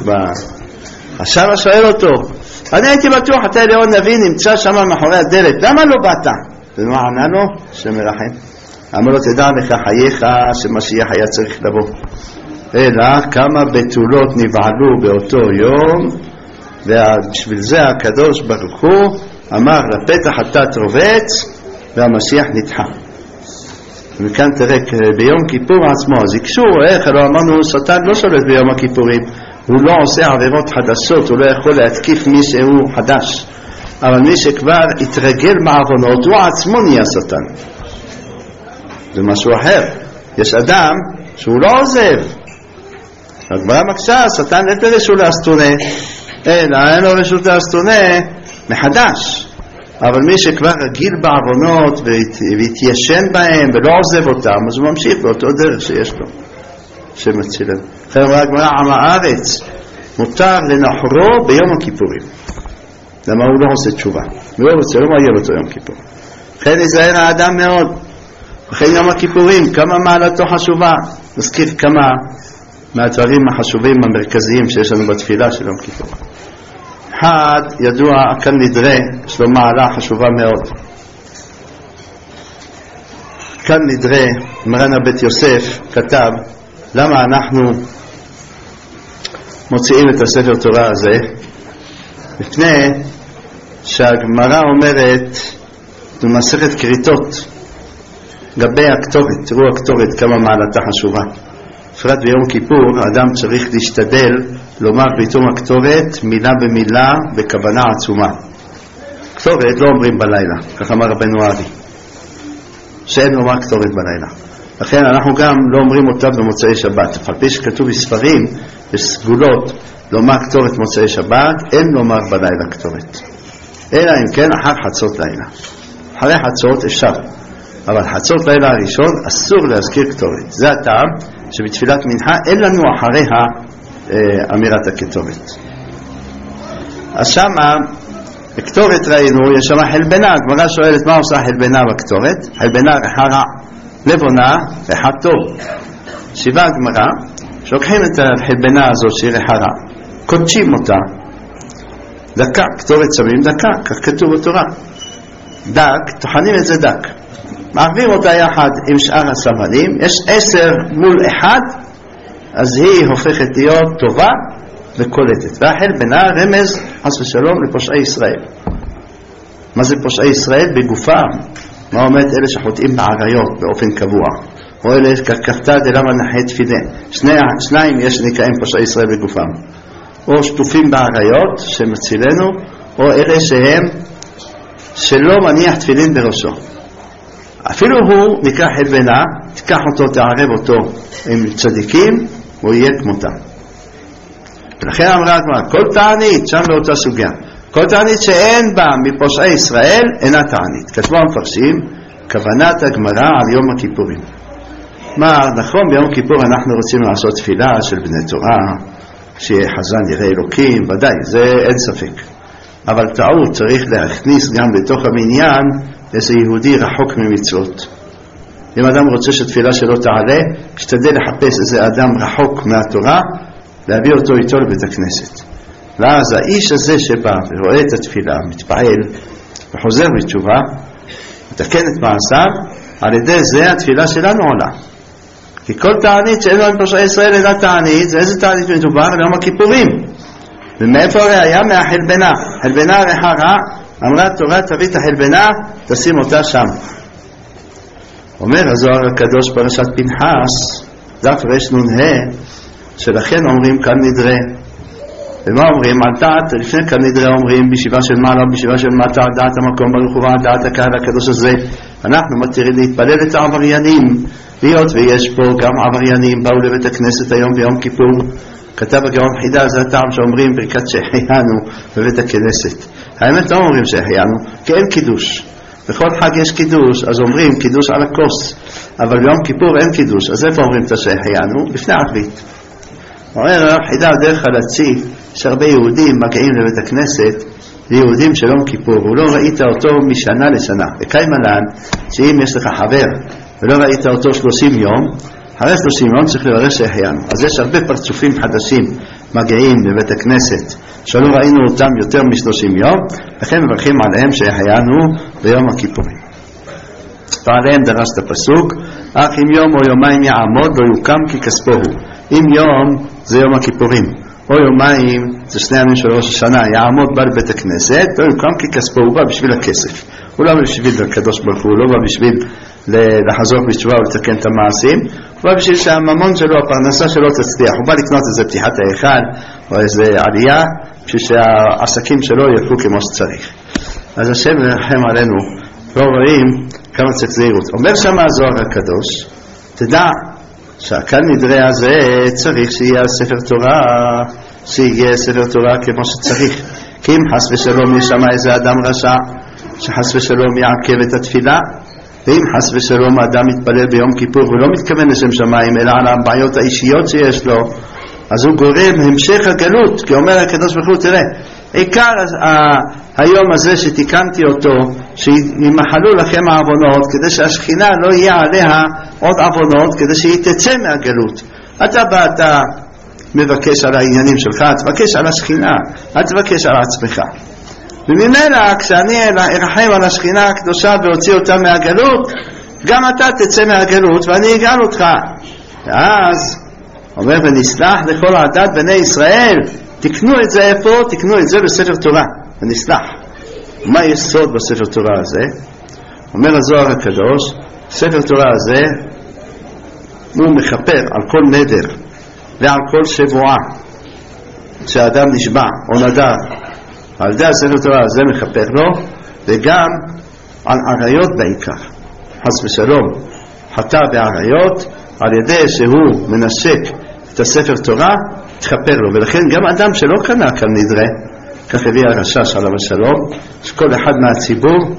A: עכשיו שואל אותו, אני הייתי בטוח, אתה אליהו הנביא נמצא שם מאחורי הדלת, למה לא באת? ומה ענה לו? שמרחם. אמר לו, תדע לך חייך שמשיח היה צריך לבוא. אלא כמה בתולות נבעלו באותו יום, ובשביל זה הקדוש ברוך הוא אמר לפתח אתה תרובץ והמשיח נדחה. וכאן תראה ביום כיפור עצמו אז יקשו איך לא אמרנו שטן לא שולט ביום הכיפורים, הוא לא עושה עבירות חדשות, הוא לא יכול להתקיף מי שהוא חדש, אבל מי שכבר התרגל מעוונות הוא עצמו נהיה שטן. זה משהו אחר. יש אדם שהוא לא עוזב, הגמרא מקשה שטן אין ברשות להסתונה, אין לו רשות להסתונה מחדש, אבל מי שכבר רגיל בעוונות והתיישן בהם ולא עוזב אותם, אז הוא ממשיך באותו דרך שיש לו שמצילנו. אחר הגמרא עם הארץ מותר לנחרו ביום הכיפורים. למה הוא לא עושה תשובה? הוא לא רוצה, לא מגיע באותו יום כיפור. לכן יזהר האדם מאוד. לכן יום הכיפורים, כמה מעלתו חשובה. נזכיר כמה מהדברים החשובים המרכזיים שיש לנו בתפילה של יום כיפור. אחד, ידוע, כאן נדרה, יש לו מעלה חשובה מאוד. כאן נדרה, מרן הבית יוסף כתב, למה אנחנו מוציאים את הספר תורה הזה? מפני שהגמרא אומרת במסכת כריתות גבי הכתורת, תראו הכתורת כמה מעלתה חשובה. בפרט ביום כיפור האדם צריך להשתדל לומר ביתום הכתורת מילה במילה בכוונה עצומה. כתורת לא אומרים בלילה, כך אמר רבנו אבי, שאין לומר כתורת בלילה. לכן אנחנו גם לא אומרים אותה במוצאי שבת, אף על פי שכתוב בספרים בסגולות לומר כתורת מוצאי שבת, אין לומר בלילה כתורת, אלא אם כן אחר חצות לילה. אחרי חצות אפשר, אבל חצות לילה הראשון אסור להזכיר כתורת. זה הטעם שבתפילת מנחה אין לנו אחריה אמירת הכתורת. אז שמה בכתורת ראינו, יש שם חלבנה. הגמרא שואלת מה עושה חלבנה בכתורת? חלבנה ריחה רע, לבונה ריחה טוב. שיבה הגמרא שלוקחים את החלבנה הזאת שהיא ריחה רע, קודשים אותה דקה, כתורת שמים דקה, כך כתוב בתורה. דק, טוחנים את זה דק, מערבים אותה יחד עם שאר הסמנים, יש 10 מול 1, אז היא הופכת להיות טובה וקולטת. והחלבנה רמז חס ושלום לפושעי ישראל. מה זה פושעי ישראל? בגופם. מה אומרת? אלה שחוטאים בעריות באופן קבוע, או אלה ככפתה דלמה נחי תפילה. שניים יש נקראים פושעי ישראל בגופם, או שטופים בעריות שמצילנו, או אלה שהם שלא מניח תפילין בראשו. אפילו הוא נקרא חלבנה, תיקח אותו, תערב אותו עם צדיקים, הוא יהיה כמותם. ולכן אמרה הגמרא, כל תענית, שם לאותה סוגיה, כל תענית שאין בה מפושעי ישראל אינה תענית. כתבו המפרשים, כוונת הגמרא על יום הכיפורים. מה, נכון, ביום כיפור אנחנו רוצים לעשות תפילה של בני תורה, שיהיה חזן יראה אלוקים, ודאי, זה אין ספק. אבל טעות צריך להכניס גם בתוך המניין איזה יהודי רחוק ממצוות. אם אדם רוצה שתפילה שלו תעלה, שתדע לחפש איזה אדם רחוק מהתורה, להביא אותו איתו לבית הכנסת. ואז האיש הזה שבא ורואה את התפילה, מתפעל וחוזר בתשובה, מתקן את מעשיו, על ידי זה התפילה שלנו עולה. כי כל תענית שאין לנו פושעי ישראל אינה תענית, זה איזה תענית מדובר? ליום הכיפורים. ומאיפה היה? מהחלבנה. חלבנה ריחה רע, אמרה תורה תביא את החלבנה, תשים אותה שם. אומר הזוהר הקדוש פרשת פנחס, דף רנ"ה, שלכן אומרים כאן נדרה. ומה אומרים? על דעת, לפני כאן נדרה אומרים בישיבה של מעלה, בישיבה של מטה, על דעת המקום ברוך הוא, על דעת הקהל הקדוש הזה. אנחנו מתירים להתפלל את העבריינים, להיות ויש פה גם עבריינים, באו לבית הכנסת היום ביום כיפור. כתב הגאון חידה, זה הטעם שאומרים ברכת שהחיינו בבית הכנסת. האמת לא אומרים שהחיינו, כי אין קידוש. בכל חג יש קידוש, אז אומרים קידוש על הכוס, אבל ביום כיפור אין קידוש, אז איפה אומרים את שהחיינו? לפני ערבית. אומר חידה דרך חלצי, יש הרבה יהודים מגיעים לבית הכנסת, ליהודים של יום כיפור, ולא ראית אותו משנה לשנה. וקיימלן, שאם יש לך חבר ולא ראית אותו 30 יום, אחרי 30 יום צריך לברך שהחיינו. אז יש הרבה פרצופים חדשים מגיעים לבית הכנסת שלא ראינו אותם יותר מ-30 יום, לכן מברכים עליהם שהחיינו ביום הכיפורים. ועליהם דרש את הפסוק, אך אם יום או יומיים יעמוד לא יוקם כי כספו הוא. אם יום זה יום הכיפורים, או יומיים, זה 2 ימים של ראש השנה, יעמוד בא לבית הכנסת, לא יוקם ככספו, הוא בא בשביל הכסף. הוא לא בא בשביל הקדוש ברוך הוא, לא בא בשביל לחזור בתשובה ולתקן את המעשים, הוא בא בשביל שהממון שלו, הפרנסה שלו תצליח, הוא בא לקנות איזה פתיחת ההיכל, או איזה עלייה, בשביל שהעסקים שלו ילכו כמו שצריך. אז השם ירחם עלינו, לא רואים כמה צריך זהירות. אומר שם הזוהר הקדוש, תדע שהקל נדרי הזה צריך שיהיה ספר תורה, שיהיה ספר תורה כמו שצריך. כי אם חס ושלום יש שם איזה אדם רשע, שחס ושלום יעכב את התפילה, ואם חס ושלום האדם מתפלל ביום כיפור, הוא לא מתכוון לשם שמיים, אלא על הבעיות האישיות שיש לו, אז הוא גורם המשך הגלות, כי אומר הקדוש ברוך הוא, תראה, עיקר היום הזה שתיקנתי אותו, שימחלו לכם העוונות, כדי שהשכינה לא יהיה עליה עוד עוונות, כדי שהיא תצא מהגלות. אתה בא, אתה מבקש על העניינים שלך, תבקש על השכינה, אל תבקש על עצמך. וממילא, כשאני ארחם על השכינה הקדושה והוציא אותה מהגלות, גם אתה תצא מהגלות ואני אגאל אותך. ואז אומר, ונסלח לכל העדת בני ישראל. תקנו את זה איפה? תקנו את זה בספר תורה, ונסלח. מה יש סוד בספר תורה הזה? אומר הזוהר הקדוש, ספר תורה הזה הוא מכפר על כל נדר ועל כל שבועה שהאדם נשבע או נדר. על ידי הספר תורה הזה מכפר לו, וגם על עריות בעיקר. חס ושלום חטא בעריות, על ידי שהוא מנשק את הספר תורה תכפר לו. ולכן גם אדם שלא קנה כאן נדרה, כך הביא הרשש עליו השלום, שכל אחד מהציבור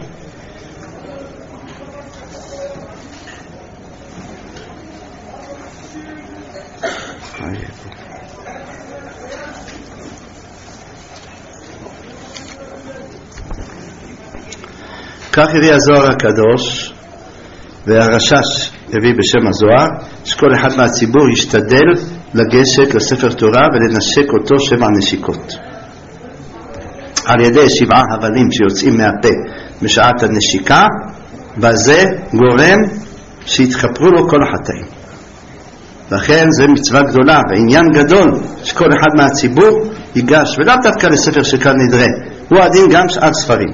A: כך הביא הזוהר הקדוש, והרשש הביא בשם הזוהר, שכל אחד מהציבור ישתדל לגשת לספר תורה ולנשק אותו 7 נשיקות. על ידי 7 הבלים שיוצאים מהפה בשעת הנשיקה, בזה גורם שיתחפרו לו כל החטאים. לכן זה מצווה גדולה ועניין גדול שכל אחד מהציבור ייגש, ולא דווקא לספר שכאן נדרה, הוא הדין גם שאר ספרים.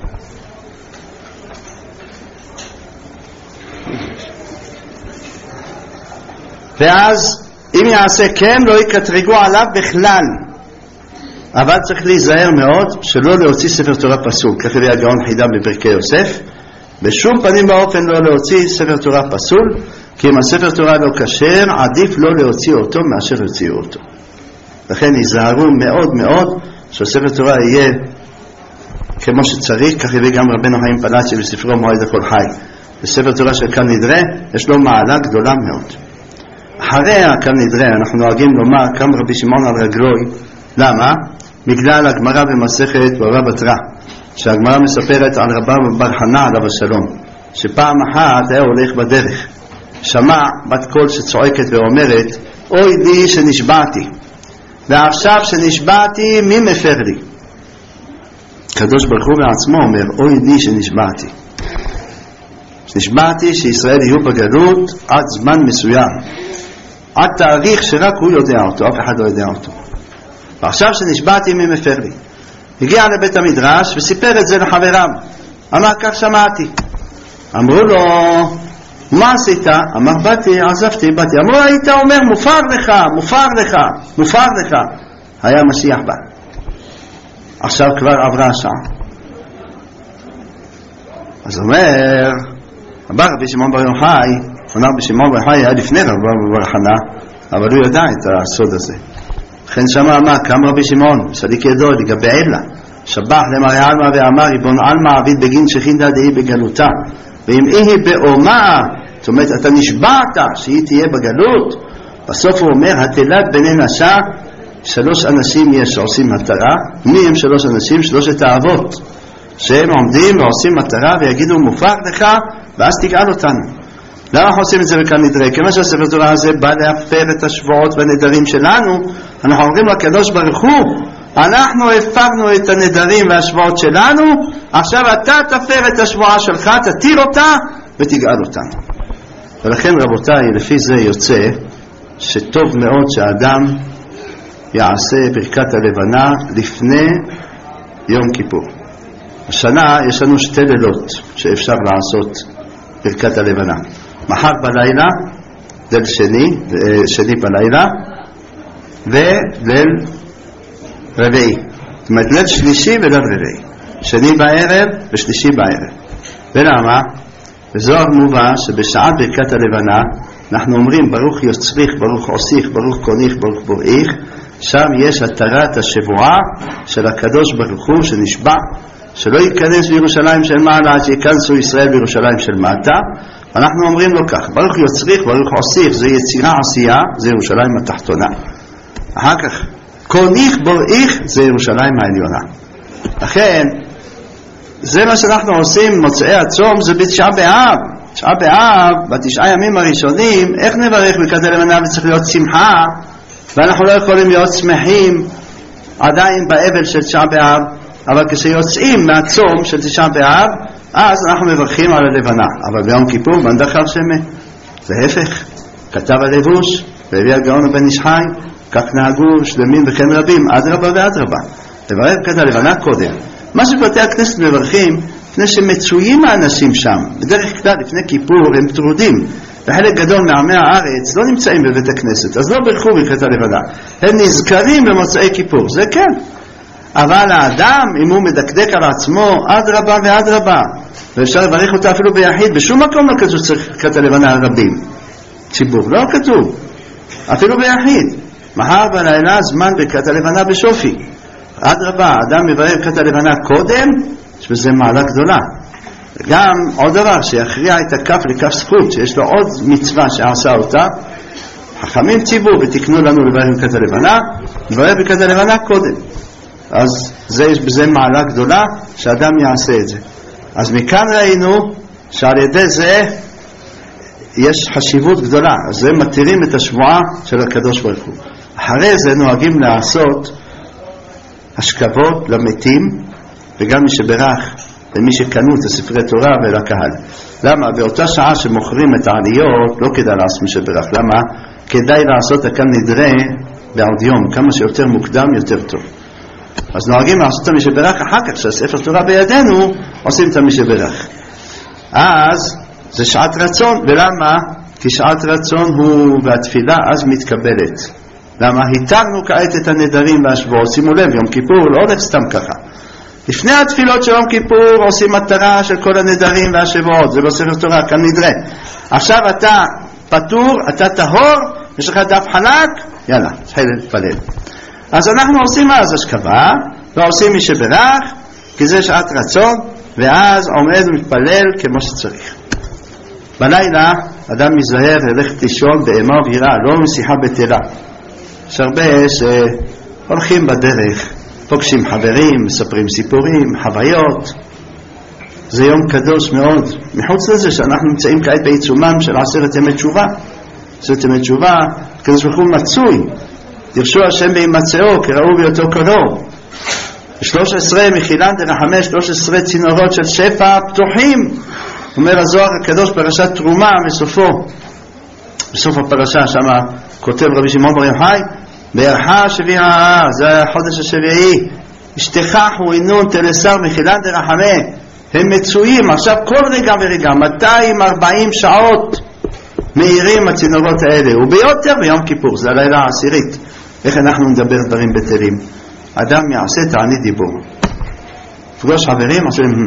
A: ואז אם יעשה כן לא יקטרגו עליו בכלל, אבל צריך להיזהר מאוד שלא להוציא ספר תורה פסול. כך הביא הגאון חידה בפרקי יוסף, בשום פנים באופן לא להוציא ספר תורה פסול, כי אם הספר תורה לא כשר עדיף לא להוציא אותו מאשר יוציאו אותו. לכן ייזהרו מאוד מאוד שהספר תורה יהיה כמו שצריך. כך הביא גם רבנו חיים פלאצ'י בספרו מועד הכל חי. בספר תורה של כאן נדרה יש לו מעלה גדולה מאוד. אחרי כאן נדרה אנחנו נוהגים לומר קם רבי שמעון על רגלוי. למה? בגלל הגמרא במסכת בבא בתרא, שהגמרא מספרת על רבא בר חנא עליו השלום, שפעם אחת היה הולך בדרך, שמע בת קול שצועקת ואומרת, אוי לי שנשבעתי, ועכשיו שנשבעתי מי מפר לי? הקדוש ברוך הוא בעצמו אומר, אוי לי שנשבעתי. שנשבעתי שישראל יהיו בגלות עד זמן מסוים, עד תאריך שרק הוא יודע אותו, אף אחד לא יודע אותו. ועכשיו שנשבעתי מי מפר לי. הגיע לבית המדרש וסיפר את זה לחבריו, אמר כך שמעתי. אמרו לו, מה עשית? אמר באתי, עזבתי, באתי. אמרו, היית אומר מופר לך, מופר לך, מופר לך. היה משיח בא. עכשיו כבר עברה השעה. אז אומר, אמר רבי שמעון בר יוחאי, אמר רבי שמעון בר יוחאי היה לפני רבי בר חנא, אבל הוא ידע את הסוד הזה. לכן שמה אמר, קם רבי שמעון, צדיק ידו, לגבי אלה, שבח למרי עלמא ואמר, ריבון עלמא עביד בגין שכינתא דהי בגלותה, ואם היא באומה, זאת אומרת, אתה נשבעת שהיא תהיה בגלות, בסוף הוא אומר, התלת בני נשא, 3 אנשים יש שעושים מטרה. מי הם 3 אנשים? 3 האבות, שהם עומדים ועושים מטרה ויגידו, מופר לך, ואז תגאל אותנו. למה אנחנו עושים את זה בכאן נדרה? כמה שהספר תורה הזה בא להפר את השבועות והנדרים שלנו, אנחנו אומרים לקדוש ברוך הוא, אנחנו הפרנו את הנדרים והשבועות שלנו, עכשיו אתה תפר את השבועה שלך, תתיר אותה ותגאל אותנו. ולכן רבותיי, לפי זה יוצא שטוב מאוד שהאדם יעשה ברכת הלבנה לפני יום כיפור. השנה יש לנו 2 לילות שאפשר לעשות ברכת הלבנה. מחר בלילה, ליל שני בלילה, וליל רביעי. זאת אומרת, ליל שלישי וליל רביעי. שני בערב ושלישי בערב. ולמה? בזוהר מובא שבשעת ברכת הלבנה אנחנו אומרים ברוך יוצריך, ברוך עושיך, ברוך קוניך, ברוך בוראיך. שם יש התרת השבועה של הקדוש ברוך הוא שנשבע שלא ייכנס בירושלים של מעלה עד שיכנסו ישראל בירושלים של מטה. אנחנו אומרים לו כך, ברוך יוצריך, ברוך עושיך, זה יצירה עשייה, זה ירושלים התחתונה. אחר כך קוניך בוראיך, זה ירושלים העליונה. לכן זה מה שאנחנו עושים מוצאי הצום, זה בתשעה באב. תשעה באב, ב9 ימים הראשונים, איך נברך ברכת הלבנה? וצריך להיות שמחה, ואנחנו לא יכולים להיות שמחים עדיין באבל של תשעה באב, אבל כשיוצאים מהצום של תשעה באב, אז אנחנו מברכים על הלבנה. אבל ביום כיפור, בנדחר שמה, זה הפך. כתב הלבוש, והביא הגאון הבן איש חי, כך נהגו שלמים וכן רבים, אדרבה ואדרבה. לברך ברכת הלבנה קודם. מה שבתי הכנסת מברכים, לפני שמצויים האנשים שם, בדרך כלל לפני כיפור הם טרודים, וחלק גדול מעמי הארץ לא נמצאים בבית הכנסת, אז לא ברכו ברכת הלבנה. הם נזכרים במוצאי כיפור, זה כן. אבל האדם, אם הוא מדקדק על עצמו, אדרבה ואדרבה, ואפשר לברך אותה אפילו ביחיד, בשום מקום לא כתוב צריך ברכת הלבנה רבים. ציבור, לא כתוב. אפילו ביחיד. מחר בלילה זמן ברכת הלבנה בשופי. אדרבה, אדם מברך ברכת הלבנה קודם, שזה מעלה גדולה. וגם עוד דבר, שיכריע את הכף לכף זכות, שיש לו עוד מצווה שעשה אותה, חכמים ציבור ותקנו לנו לברך ברכת הלבנה, לברך ברכת הלבנה קודם. אז יש בזה מעלה גדולה שאדם יעשה את זה. אז מכאן ראינו שעל ידי זה יש חשיבות גדולה. אז זה מתירים את השבועה של הקדוש ברוך הוא. אחרי זה נוהגים לעשות השכבות למתים, וגם מי שברך ומי שקנו את הספרי תורה ולקהל. למה? באותה שעה שמוכרים את העליות לא כדאי לעשות מי שברך. למה? כדאי לעשות הכאן נדרה בעוד יום, כמה שיותר מוקדם יותר טוב. אז נוהגים לעשות את מי שברך, אחר כך שהספר תורה בידינו עושים את מי שברך. אז זה שעת רצון. ולמה? כי שעת רצון הוא והתפילה אז מתקבלת. למה? היתרנו כעת את הנדרים והשבועות. שימו לב, יום כיפור לא הולך סתם ככה. לפני התפילות של יום כיפור עושים מטרה של כל הנדרים והשבועות. זה בספר תורה, כאן נדרה. עכשיו אתה פטור, אתה טהור, יש לך דף חלק, יאללה, תחיל להתפלל. אז אנחנו עושים אז השכבה, ועושים מי שברך, כי זה שעת רצון, ואז עומד ומתפלל כמו שצריך. בלילה אדם מזהר ללכת לישון באימה וביראה, לא משיחה בטלה. יש הרבה שהולכים בדרך, פוגשים חברים, מספרים סיפורים, חוויות. זה יום קדוש מאוד. מחוץ לזה שאנחנו נמצאים כעת בעיצומם של 10 ימי תשובה. 10 ימי תשובה, הקדוש ברוך הוא מצוי. דרשו השם בהימצאו, קראו בהיותו קרוב. 13 מחילן דרחמי, 13 צינורות של שפע פתוחים. אומר הזוהר הקדוש פרשת תרומה בסוף הפרשה, שם כותב רבי שמעון בר יוחאי, בערכה שביעה, זה החודש השביעי, אשתך חורינון תלסר מחילן דרחמי, הם מצויים עכשיו כל רגע ורגע, 240 שעות מהירים הצינורות האלה, וביותר ביום כיפור, זה הלילה העשירית. איך אנחנו נדבר דברים בטלים? אדם יעשה תענית דיבור, פגוש חברים,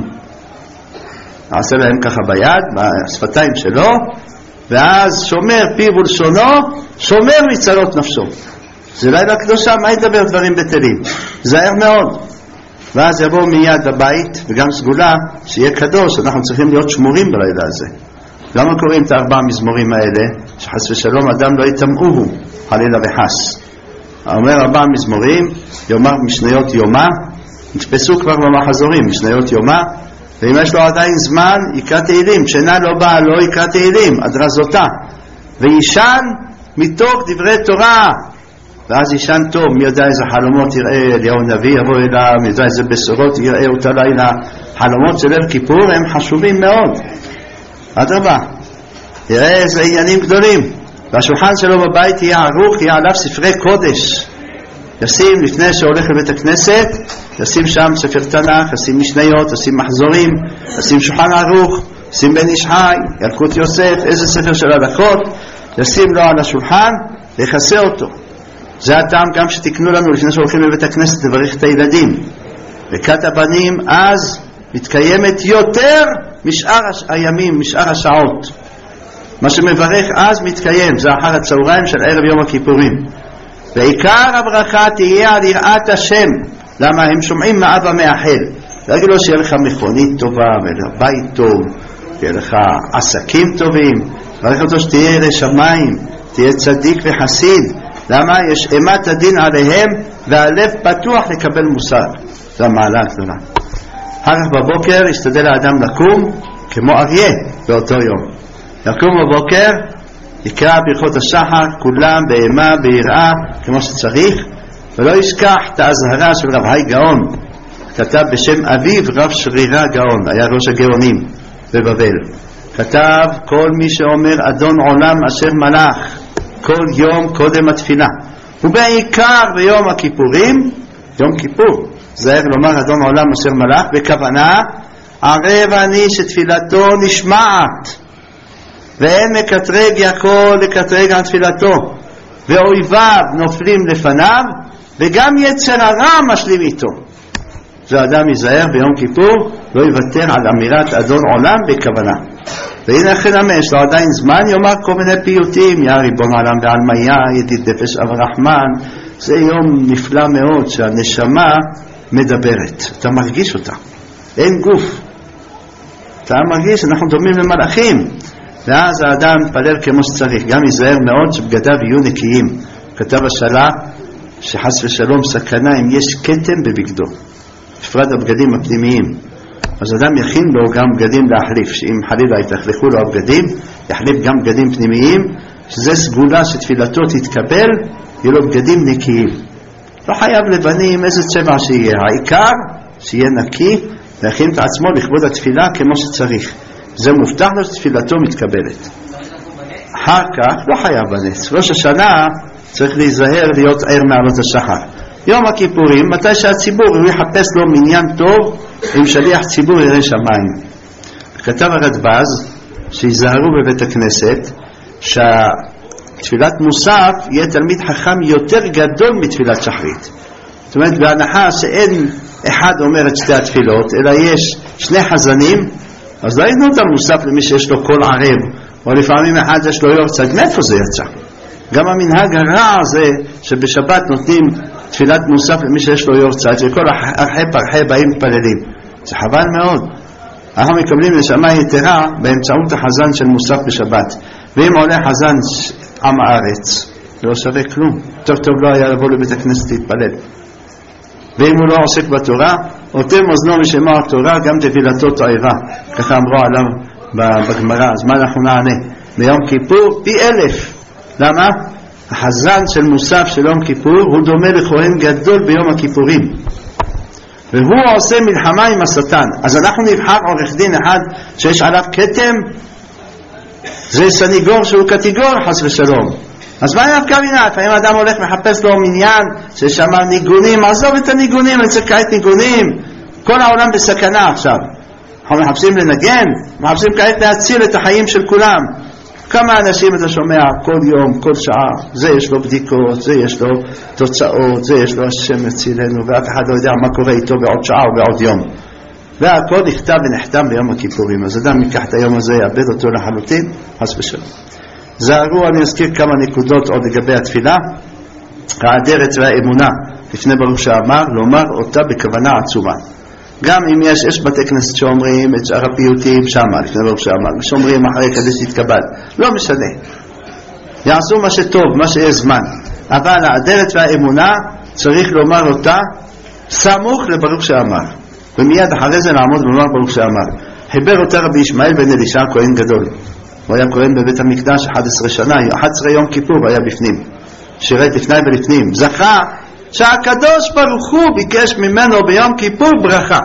A: עשה להם ככה ביד, בשפתיים שלו, ואז שומר פיו ולשונו, שומר מצרות נפשו. זה לילה קדושה, מה ידבר דברים בטלים? זהר מאוד. ואז יבוא מיד לבית, וגם סגולה, שיהיה קדוש, אנחנו צריכים להיות שמורים בלילה הזה. למה קוראים את 4 מזמורים האלה? שחס ושלום אדם לא יתמעוהו, חלילה וחס. אומר 4 מזמורים, יאמר משניות יומה, נתפסו כבר במחזורים, משניות יומה, ואם יש לו עדיין זמן, יקרא תהילים. כשנה לא באה, לא יקרא תהילים, הדרזותה. וישן מתוך דברי תורה. ואז ישן טוב, מי יודע איזה חלומות יראה אליהו נביא, יבוא אליו, מי יודע איזה בשורות יראה אותה לילה. חלומות של ליל כיפור הם חשובים מאוד. אדרבה, יראה איזה עניינים גדולים. והשולחן שלו בבית יהיה ערוך, יהיה עליו ספרי קודש. ישים לפני שהולך לבית הכנסת, ישים שם ספר תנ"ך, ישים משניות, ישים מחזורים, ישים שולחן ערוך, ישים בן איש חי, ילקוט יוסף, איזה ספר של הדקות, ישים לו על השולחן ויכסה אותו. זה הטעם גם שתקנו לנו לפני שהולכים לבית הכנסת לברך את הילדים. ברכת הבנים אז מתקיימת יותר משאר הימים, משאר השעות. מה שמברך אז מתקיים, זה אחר הצהריים של ערב יום הכיפורים. ועיקר הברכה תהיה על יראת השם. למה? הם שומעים מה אבא מאחל. להגיד לו שיהיה לך מכונית טובה, בית טוב, תהיה לך עסקים טובים, ברך אותו שתהיה ירא שמיים, תהיה צדיק וחסיד. למה? יש אימת הדין עליהם והלב פתוח לקבל מוסר. זה המעלה הגדולה. אחר כך בבוקר ישתדל האדם לקום כמו אריה באותו יום. לקום בבוקר, יקרא ברכות השחר, כולם באימה, ביראה, כמו שצריך, ולא ישכח את ההזהרה של רב היי גאון. כתב בשם אביו רב שרירה גאון, היה ראש הגאונים בבבל. כתב כל מי שאומר אדון עולם אשר מלך כל יום קודם התפילה, ובעיקר ביום הכיפורים, יום כיפור, זהר לומר אדון עולם אשר מלך, בכוונה ערב אני שתפילתו נשמעת ואין מקטרג יכול לקטרג על תפילתו, ואויביו נופלים לפניו, וגם יצר הרע משלים איתו. זה אדם יזהר ביום כיפור, לא יוותר על אמירת אדון עולם בכוונה. והנה אחרי יש לו עדיין זמן, יאמר כל מיני פיוטים, יא ריבון עולם ועלמיה, ידיד נפש אב הרחמן. זה יום נפלא מאוד שהנשמה מדברת, אתה מרגיש אותה, אין גוף, אתה מרגיש, אנחנו דומים למלאכים. ואז האדם פלל כמו שצריך, גם יזהר מאוד שבגדיו יהיו נקיים. כתב השאלה שחס ושלום סכנה אם יש קטם בבגדו, בפרט הבגדים הפנימיים. אז אדם יכין לו גם בגדים להחליף, שאם חלילה יתחלפו לו הבגדים, יחליף גם בגדים פנימיים, שזה סגולה שתפילתו תתקבל, יהיו לו בגדים נקיים. לא חייב לבנים איזה צבע שיהיה, העיקר שיהיה נקי, להכין את עצמו לכבוד התפילה כמו שצריך. זה מובטח לו שתפילתו מתקבלת. אחר כך לא חייב בנץ. ראש השנה צריך להיזהר להיות ער מעלות השחר. יום הכיפורים, מתי שהציבור הוא יחפש לו מניין טוב עם שליח ציבור ירא שמיים. כתב הרדב"ז שיזהרו בבית הכנסת שתפילת מוסף יהיה תלמיד חכם יותר גדול מתפילת שחרית. זאת אומרת, בהנחה שאין אחד אומר את שתי התפילות, אלא יש שני חזנים, אז לא ייתנו את המוסף למי שיש לו כל ערב, או לפעמים אחד יש לו יורצייט. מאיפה זה יצא? גם המנהג הרע הזה שבשבת נותנים תפילת מוסף למי שיש לו יורצייט, וכל אחרי פרחי באים פללים. זה חבל מאוד. אנחנו מקבלים נשמה יתרה באמצעות החזן של מוסף בשבת. ואם עולה חזן עם הארץ, זה לא שווה כלום. יותר טוב לא היה לבוא לבית הכנסת להתפלל. ואם הוא לא עוסק בתורה, אותם אוזנו משמע התורה, גם תפילתו תועבה. ככה אמרו עליו בגמרא. אז מה אנחנו נענה? ביום כיפור פי 1000. למה? החזן של מוסף של יום כיפור הוא דומה לכהן גדול ביום הכיפורים, והוא עושה מלחמה עם השטן. אז אנחנו נבחר עורך דין אחד שיש עליו כתם, זה סניגור שהוא קטגור חס ושלום. אז מה נפקא מינה? לפעמים אדם הולך מחפש לו מניין ששמע ניגונים, עזוב את הניגונים, אני צריך כעת ניגונים, כל העולם בסכנה עכשיו. אנחנו מחפשים לנגן, מחפשים כעת להציל את החיים של כולם. כמה אנשים אתה שומע כל יום, כל שעה, זה יש לו בדיקות, זה יש לו תוצאות, זה יש לו השם מצילנו, ואף אחד לא יודע מה קורה איתו בעוד שעה או בעוד יום. והכל נכתב ונחתם ביום הכיפורים. אז אדם ייקח את היום הזה, יאבד אותו לחלוטין, חס ושלום. זהרו, אני אזכיר כמה נקודות עוד לגבי התפילה. האדרת והאמונה לפני ברוך שאמר, לומר אותה בכוונה עצומה. גם אם יש בתי כנסת שאומרים את שאר הפיוטים שמה, לפני ברוך שאמר, שאומרים אחרי כדי שתתקבל, לא משנה. יעשו מה שטוב, מה שיש זמן. אבל האדרת והאמונה צריך לומר אותה סמוך לברוך שאמר. ומיד אחרי זה לעמוד ולומר ברוך שאמר. חיבר אותה רבי ישמעאל בן אלישע, כהן גדול. הוא היה כהן בבית המקדש 11 שנה, 11 יום כיפור היה בפנים. שירת לפני ולפנים. זכה שהקדוש ברוך הוא ביקש ממנו ביום כיפור ברכה.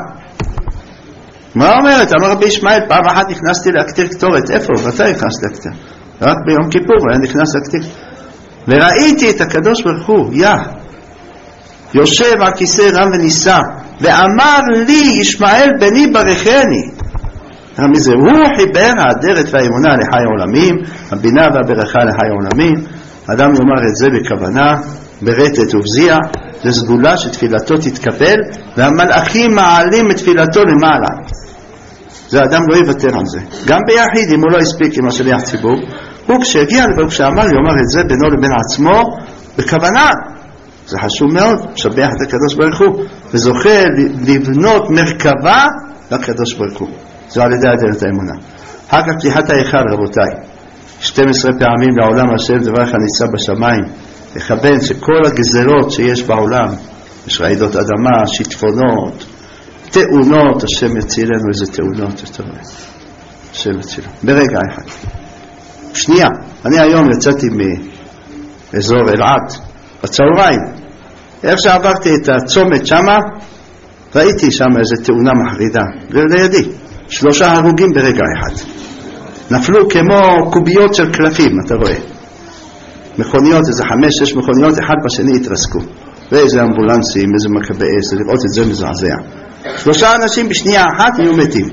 A: מה אומרת? אמר רבי ישמעאל, פעם אחת נכנסתי להקטיר קטורת. איפה? ואתה נכנס להקטיר? רק ביום כיפור היה נכנס להקטיר. וראיתי את הקדוש ברוך הוא, יושב על כיסא רם ונישא, ואמר לי ישמעאל בני ברכני. מזה הוא חיבר האדרת והאמונה לחי העולמים, הבינה והברכה לחי העולמים. אדם יאמר את זה בכוונה, ברטט ובזיע, זה סגולה שתפילתו תתקבל, והמלאכים מעלים את תפילתו למעלה. זה אדם לא יוותר על זה. גם ביחיד, אם הוא לא הספיק עם השליח ציבור, הוא כשהגיע לברוך שאמר, יאמר את זה בינו לבין עצמו בכוונה. זה חשוב מאוד, משבח את הקדוש ברוך הוא, וזוכה לבנות מרכבה לקדוש ברוך הוא. זה על ידי אדרת האמונה. אחר כך פתיחת ההיכל, רבותיי. 12 פעמים לעולם השם דברך ניצב בשמיים. לכוון שכל הגזרות שיש בעולם, יש רעידות אדמה, שיטפונות, תאונות, השם יצילנו. איזה תאונות יותר רואה. השם יצילנו. ברגע אחד. שנייה, אני היום יצאתי מאזור אלעד, בצהריים. איך שעברתי את הצומת שמה, ראיתי שם איזה תאונה מחרידה. לידי. 3 הרוגים ברגע אחד. נפלו כמו קוביות של קלפים, אתה רואה. מכוניות, איזה 5-6 מכוניות, אחד בשני התרסקו. ואיזה אמבולנסים, איזה מכבי אש, לראות את זה מזעזע. 3 אנשים בשנייה אחת יהיו מתים.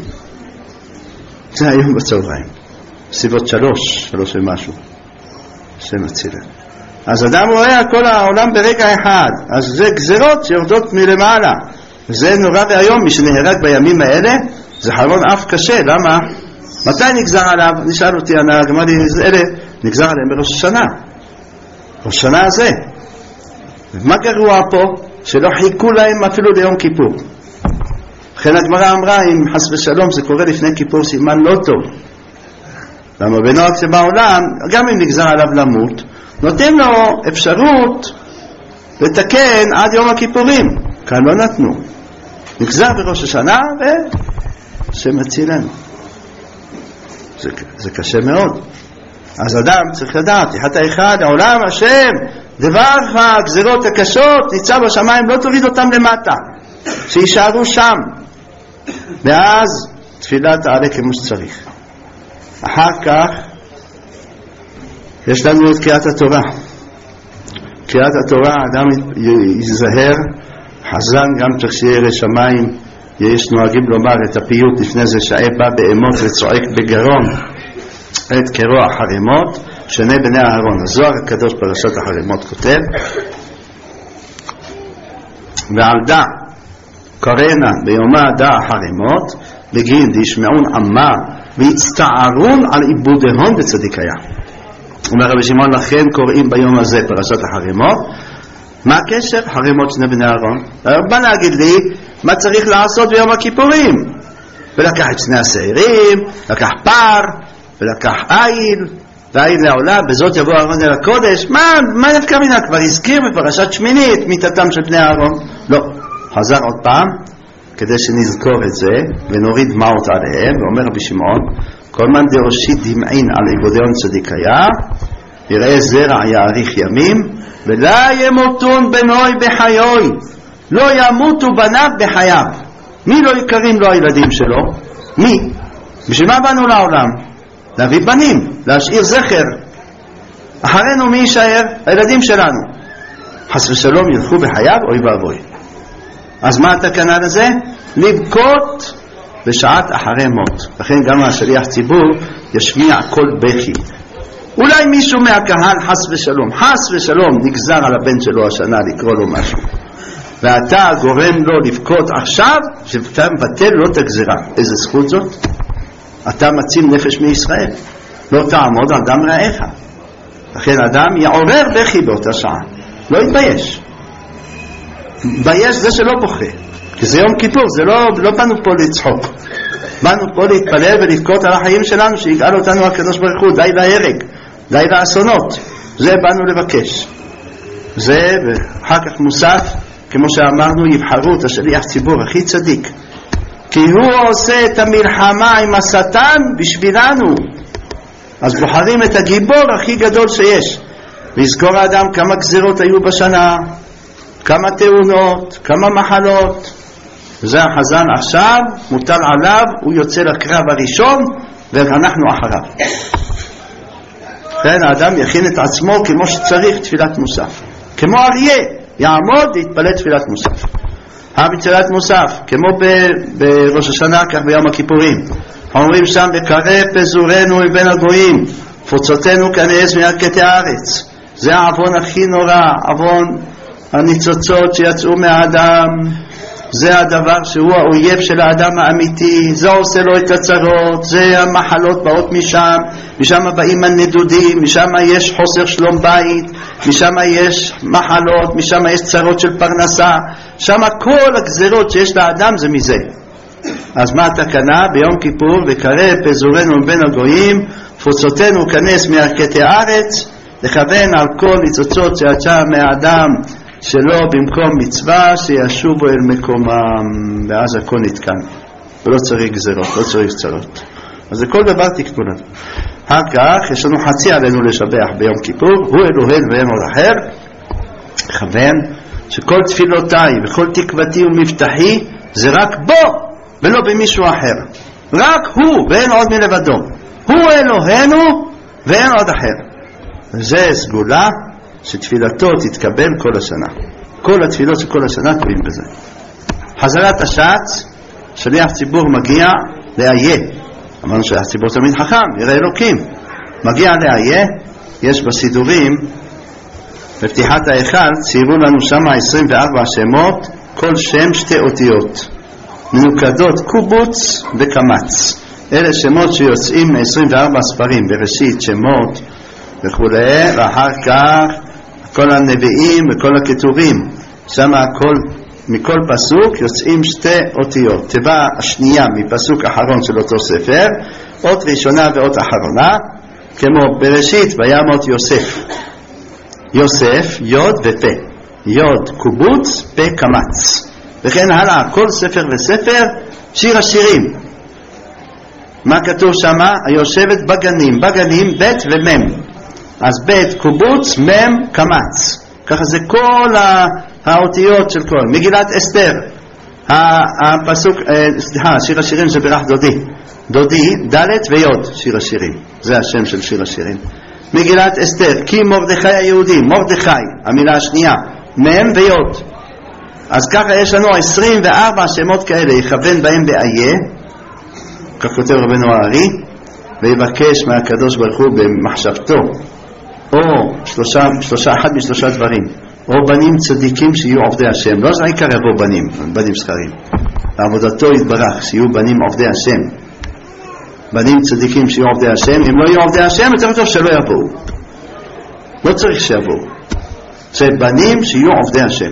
A: זה היום בצהריים. סביבות 3 ומשהו. השם יצילה. אז אדם רואה כל העולם ברגע אחד. אז זה גזרות שיורדות מלמעלה. וזה נורא והיום, מי שנהרג בימים האלה, זה חרון אף קשה. למה? מתי נגזר עליו? נשאל אותי הנהג, אמר לי, אלה נגזר עליהם בראש השנה. ראש השנה הזה. ומה גרוע פה? שלא חיכו להם אפילו ליום כיפור. לכן הגמרא אמרה, אם חס ושלום זה קורה לפני כיפור, סימן לא טוב. למה בנוהג שבעולם, גם אם נגזר עליו למות, נותנים לו אפשרות לתקן עד יום הכיפורים. כאן לא נתנו. נגזר בראש השנה ושמצילנו. זה קשה מאוד. אז אדם צריך לדעת, תחת האחד, העולם השם, דברך, הגזרות הקשות, ניצב בשמיים, לא תוריד אותם למטה, שישארו שם. ואז תפילה תעלה כמו שצריך. אחר כך, יש לנו את קריאת התורה. קריאת התורה, אדם ייזהר, חזן גם צריך שיהיה ירא שמיים, יש נוהגים לומר את הפיוט לפני זה, שעה בא באמות וצועק בגרון, את קרוא החרימות, שני בני אהרון. הזוהר הקדוש פרשת החרימות כותב, ועל דע קראנה ביומה דע החרימות, בגין דישמעון עמה והצטערון על עיבודהון בצדיקיה. אומר רבי שמעון, לכן קוראים ביום הזה פרשת החרימות. מה הקשר? חרימות שני בני אהרון. בא להגיד לי מה צריך לעשות ביום הכיפורים, ולקח את שני השעירים, לקח פר ולקח איל, והאיל לעולה, בזאת יבוא אהרון אל הקודש. מה נפקא מינה? כבר הזכיר בפרשת שמינית מיתתם של בני אהרון. לא, חזר עוד פעם כדי שנזכור את זה ונוריד דמעות עליהם. ואומר רבי שמעון, כל מן דראשית דמעין על עיבודיון צדיקיה, יראה זרע יאריך ימים, ולא ימותון בנוי בחיוי, לא ימותו בניו בחייו. מי לא יקרים לו הילדים שלו? מי? בשביל מה באנו לעולם? להביא בנים, להשאיר זכר. אחרינו מי יישאר? הילדים שלנו. חס ושלום ילכו בחייו, אוי ואבוי. אז מה התקנה לזה? לבכות בשעת אחרי מות. לכן גם השליח ציבור ישמיע כל בכי. אולי מישהו מהקהל חס ושלום נגזר על הבן שלו השנה לקרוא לו משהו, ואתה גורם לו לבכות עכשיו, שאתה מבטל לו את הגזירה. איזה זכות זאת? אתה מציל נפש מישראל. לא תעמוד על דם רעך. לכן אדם יעורר בכי באותה שעה, לא יתבייש. בייש זה שלא בוכה, כי זה יום כיפור. זה לא באנו פה לצחוק, באנו פה להתפלל ולבכות על החיים שלנו, שיגאל אותנו הקדוש ברוך הוא. די להרג, די לאסונות, זה באנו לבקש. זה, ואחר כך מוסף, כמו שאמרנו, יבחרו את השליח ציבור הכי צדיק, כי הוא עושה את המלחמה עם השטן בשבילנו. אז בוחרים את הגיבור הכי גדול שיש. ויזכור האדם כמה גזירות היו בשנה, כמה תאונות, כמה מחלות. זה החזן עכשיו, מוטל עליו, הוא יוצא לקרב הראשון ואנחנו אחריו. כן, האדם יכין את עצמו כמו שצריך תפילת מוסף, כמו אריה, יעמוד ויתפלל תפילת מוסף. בתפילת מוסף, כמו בראש השנה, כך ביום הכיפורים. אומרים שם, וקרב פזורנו מבין הגויים, פוצותינו כנעז מירכתי הארץ. זה העוון הכי נורא, עוון הניצוצות שיצאו מהאדם. זה הדבר שהוא האויב של האדם האמיתי, זה עושה לו את הצרות, זה המחלות באות משם, משם באים הנדודים, משם יש חוסר שלום בית, משם יש מחלות, משם יש צרות של פרנסה, שם כל הגזרות שיש לאדם זה מזה. אז מה התקנה? ביום כיפור, וקרב פזורנו מבין הגויים, פוצותינו כנס מירכתי הארץ, לכוון על כל ניצוצות שיצא מהאדם שלא במקום מצווה שישובו אל מקומם, ואז הכל נתקן ולא צריך גזרות, לא צריך צרות. אז זה כל דבר תקנו לנו. אחר כך יש לנו חצי עלינו לשבח ביום כיפור, הוא אלוהינו ואין עוד אחר. לכוון שכל תפילותיי וכל תקוותי ומבטחי זה רק בו ולא במישהו אחר, רק הוא ואין עוד מלבדו. הוא אלוהינו ואין עוד אחר. וזה סגולה שתפילתו תתקבל כל השנה. כל התפילות של כל השנה תלויים בזה. חזרת השעת, שליח ציבור מגיע לאיה. אמרנו שהציבור תמיד חכם, ירא אלוקים. מגיע לאיה, יש בסידורים, בפתיחת ההיכל, ציירו לנו שם 24 שמות, כל שם 2 אותיות. מנוקדות קובוץ וקמץ. אלה שמות שיוצאים מ-24 ספרים, בראשית, שמות וכולי, ואחר כך כל הנביאים וכל הכתובים, שם מכל פסוק יוצאים 2 אותיות. תיבה השנייה מפסוק אחרון של אותו ספר, אות ראשונה ואות אחרונה, כמו בראשית וימות יוסף. יוסף, יוד ופה. יוד קובוץ, פה קמץ. וכן הלאה, כל ספר וספר, שיר השירים. מה כתוב שם? היושבת בגנים, בגנים ב' ומ'. אז ב' קובוץ, מ' קמץ. ככה זה כל האותיות של כל. מגילת אסתר, הפסוק, שיר השירים זה ברך דודי. דודי, ד' ויוד, שיר השירים. זה השם של שיר השירים. מגילת אסתר, כי מרדכי היהודי, מרדכי, המילה השנייה, מ' ויוד. אז ככה יש לנו 24 שמות כאלה, יכוון בהם באיה, כך כותב רבנו הארי, ויבקש מהקדוש ברוך הוא במחשבתו, או אחד משלושה דברים, או בנים צדיקים שיהיו עובדי השם. לא זה העיקר יבוא בנים זכרים, לעבודתו יתברך שיהיו בנים עובדי השם, בנים צדיקים שיהיו עובדי השם. אם לא יהיו עובדי השם, יותר טוב שלא יבואו, לא צריך שיבואו, זה בנים שיהיו עובדי השם.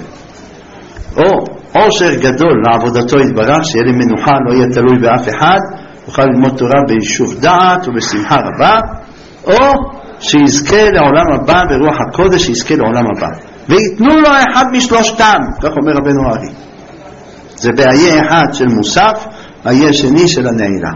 A: או עושר גדול לעבודתו יתברך, שיהיה לי מנוחה, לא יהיה תלוי באף אחד, יוכל ללמוד תורה ביישוב דעת ובשמחה רבה, או שיזכה לעולם הבא ברוח הקודש, שיזכה לעולם הבא, ויתנו לו אחד משלושתם, כך אומר רבנו הארי. זה באיה אחד של מוסף, איה שני של הנעילה.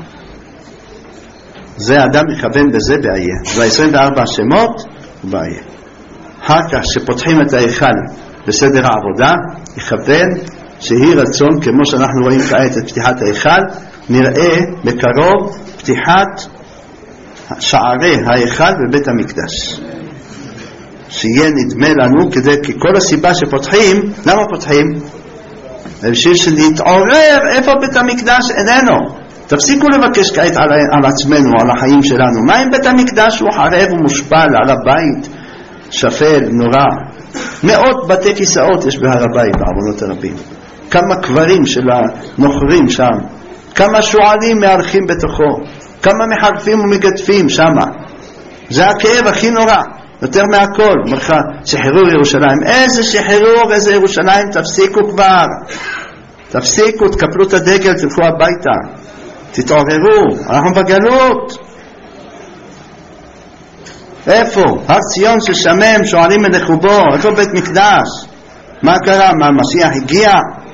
A: זה אדם יכוון בזה באיה. זה 24 שמות באיה. אחר כך שפותחים את ההיכל בסדר העבודה, יכוון שהיא רצון, כמו שאנחנו רואים כעת את פתיחת ההיכל, נראה בקרוב פתיחת שערי ההיכל בבית המקדש, שיהיה נדמה לנו כי כל הסיבה שפותחים, למה פותחים? בשביל שנתעורר איפה בית המקדש איננו. תפסיקו לבקש כעת על עצמנו, על החיים שלנו. מה אם בית המקדש הוא חרב ומושפל, על הבית שפל נורא? 100 בתי כיסאות יש בהר הבית בעוונות הרבים, כמה קברים של הנוכרים שם, כמה שועלים מהלכים בתוכו, כמה מחרפים ומגדפים שם. זה הכאב הכי נורא, יותר מהכל. שחרור ירושלים, איזה שחרור, איזה ירושלים, תפסיקו כבר, תפסיקו, תקפלו את הדגל, תלכו הביתה, תתעוררו, אנחנו בגלות. איפה? הר ציון ששמם, שועלים מלכובו, איפה בית מקדש? מה קרה? מה, המשיח הגיע?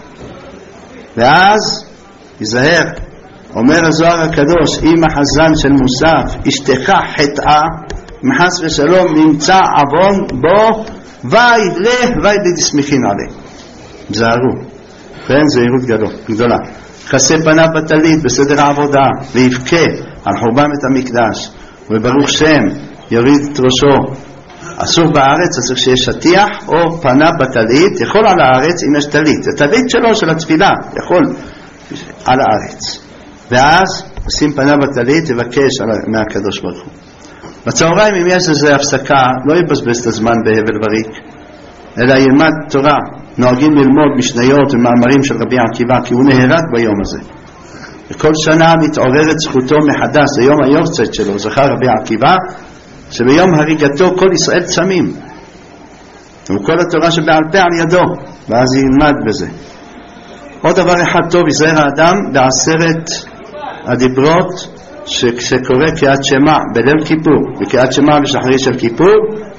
A: ואז יזהר, אומר הזוהר הקדוש, אם החזן של מוסף אשתך חטאה, מחס ושלום נמצא עוון בו, ואי דסמיכין עלי. זהרו, כן, זהירות גדולה. חסה פניו בטלית בסדר העבודה, ויבכה על חורבן את המקדש, וברוך שם יוריד את ראשו אסור בארץ, אז כשיש שטיח או פנה בטלית, יכול על הארץ אם יש טלית. הטלית שלו, של התפילה, יכול על הארץ. ואז עושים פנה בטלית, תבקש מהקדוש ברוך הוא. בצהריים אם יש איזו הפסקה, לא יבזבז את הזמן בהבל וריק, אלא ילמד תורה. נוהגים ללמוד משניות ומאמרים של רבי עקיבא, כי הוא נהרג ביום הזה. וכל שנה מתעוררת זכותו מחדש, זה יום היורצייט שלו, זכר רבי עקיבא, שביום הריגתו כל ישראל צמים. וכל התורה שבעל פה על ידו, ואז ילמד בזה. עוד דבר אחד טוב, יזהר האדם בעשרת הדיברות, שכשקורא קריאת שמע בליל כיפור, וקריאת שמע בשחרית של כיפור,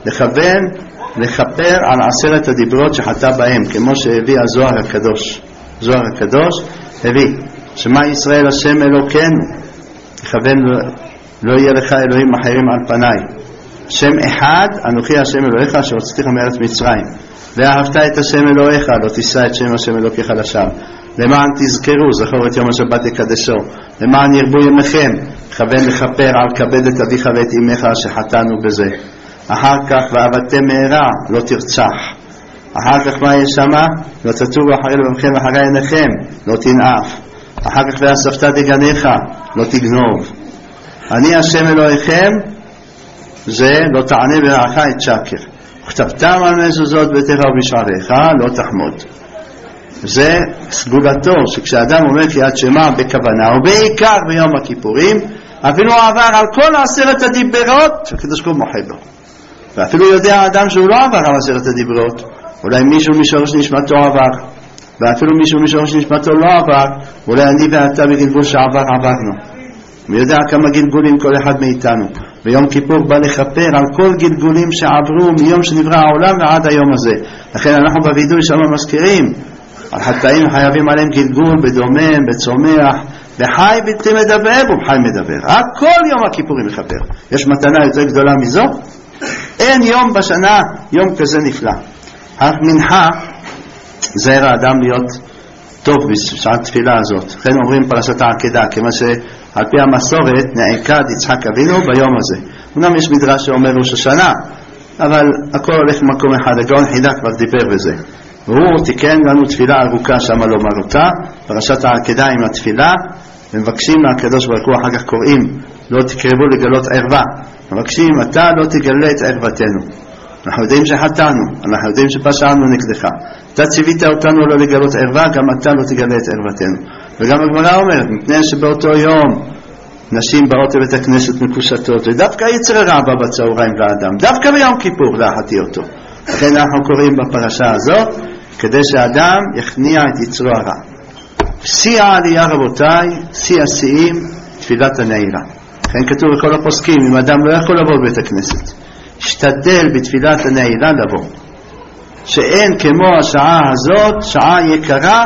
A: לכפר על 10 הדיברות שחטא בהם, כמו שהביא הזוהר הקדוש. זוהר הקדוש הביא, שמע ישראל השם אלוקינו, לכוון לא יהיה לך אלוהים אחרים על פניי. שם אחד, אנוכי השם אלוהיך שהוצאתיך מארץ מצרים. ואהבת את השם אלוהיך, לא תישא את שם השם אלוקיך לשווא. למען תזכרו, זכור את יום השבת יקדשו. למען ירבו ימיכם, כוון לכפר על כבד את אביך ואת אמך שחטאנו בזה. אחר כך ואהבתם מהרה, לא תרצח. אחר כך מה יש שמה? לא תטורו אחרי לבבכם ואחרי עיניכם, לא תנאף. אחר כך ואספת דגניך, לא תגנוב. אני השם אלוהיכם, זה לא תענה ברעך את שקר. וכתבתם על מזוזות ביתך ובשעריך, לא תחמוד. זה סגולתו, שכשאדם אומר קריאת שמע בכוונה, ובעיקר ביום הכיפורים, אפילו הוא עבר על כל 10 הדיברות, שהקדוש ברוך הוא מוחל לו. ואפילו יודע האדם שהוא לא עבר על 10 הדיברות, אולי מישהו משורש נשמתו עבר, ואפילו מישהו משורש נשמתו לא עבר, אולי אני ואתה בגלגול שעבר עברנו. ויודע כמה גלגולים כל אחד מאיתנו. ביום כיפור בא לכפר על כל גלגולים שעברו מיום שנברא העולם ועד היום הזה. לכן אנחנו בווידוי שם מזכירים, על חטאים חייבים עליהם גלגול בדומם, בצומח, בחי בלתי מדבר ובחי מדבר. כל יום הכיפורים מכפר. יש מתנה יותר גדולה מזו? אין יום בשנה יום כזה נפלא. המנחה זהר האדם להיות טוב בשעת תפילה הזאת. לכן אומרים פרשת העקדה, כמו שעל פי המסורת נעקד יצחק אבינו ביום הזה. אומנם יש מדרש שאומר ראש השנה, אבל הכל הולך במקום אחד. הגאון חידה כבר דיבר בזה. והוא תיקן לנו תפילה ארוכה שם לומר אותה, פרשת העקדה עם התפילה, ומבקשים מהקדוש ברוך הוא, אחר כך קוראים, לא תקרבו לגלות ערווה. מבקשים, אתה לא תגלה את ערוותנו. אנחנו יודעים שחטאנו, אנחנו יודעים שפשענו נגדך. אתה ציווית אותנו לא לגלות ערווה, גם אתה לא תגלה את ערוותנו. וגם הגמרא אומרת, מפני שבאותו יום נשים באות לבית הכנסת מקושטות, ודווקא יצר הרע בא בצהריים לאדם, דווקא ביום כיפור להחטיא אותו. לכן אנחנו קוראים בפרשה הזאת, כדי שהאדם יכניע את יצרו הרע. שיא העלייה רבותיי, שיא השיאים, תפילת הנעילה. לכן כתוב בכל הפוסקים, אם אדם לא יכול לבוא בבית הכנסת, השתדל בתפילת הנעילה לבוא. שאין כמו השעה הזאת, שעה יקרה,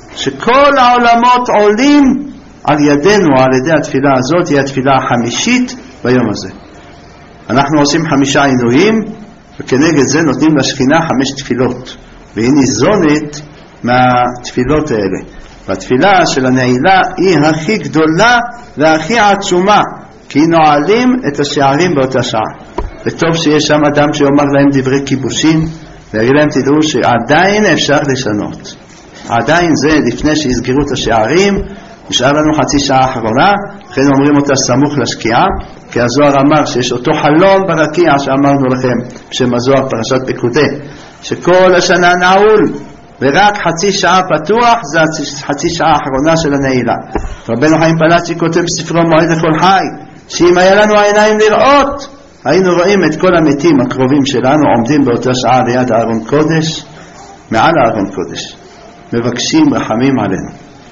A: שכל העולמות עולים על ידינו, על ידי התפילה הזאת, היא התפילה החמישית ביום הזה. אנחנו עושים 5 עינויים, וכנגד זה נותנים לשכינה 5 תפילות. והיא ניזונת מהתפילות האלה. והתפילה של הנעילה היא הכי גדולה והכי עצומה, כי נועלים את השערים באותה שעה. וטוב שיש שם אדם שיאמר להם דברי כיבושין, ויגיד להם תדעו שעדיין אפשר לשנות. עדיין זה לפני שיסגרו את השערים, נשאר לנו חצי שעה אחרונה, לכן אומרים אותה סמוך לשקיעה, כי הזוהר אמר שיש אותו חלום ברקיע שאמרנו לכם, בשם הזוהר פרשת פקודי, שכל השנה נעול, ורק חצי שעה פתוח, זה חצי שעה האחרונה של הנעילה. רבנו חיים פלאצ'י כותב בספרו מועד לכל חי, שאם היה לנו העיניים לראות, היינו רואים את כל המתים הקרובים שלנו עומדים באותה שעה ליד הארון קודש, מעל הארון קודש, מבקשים רחמים עלינו.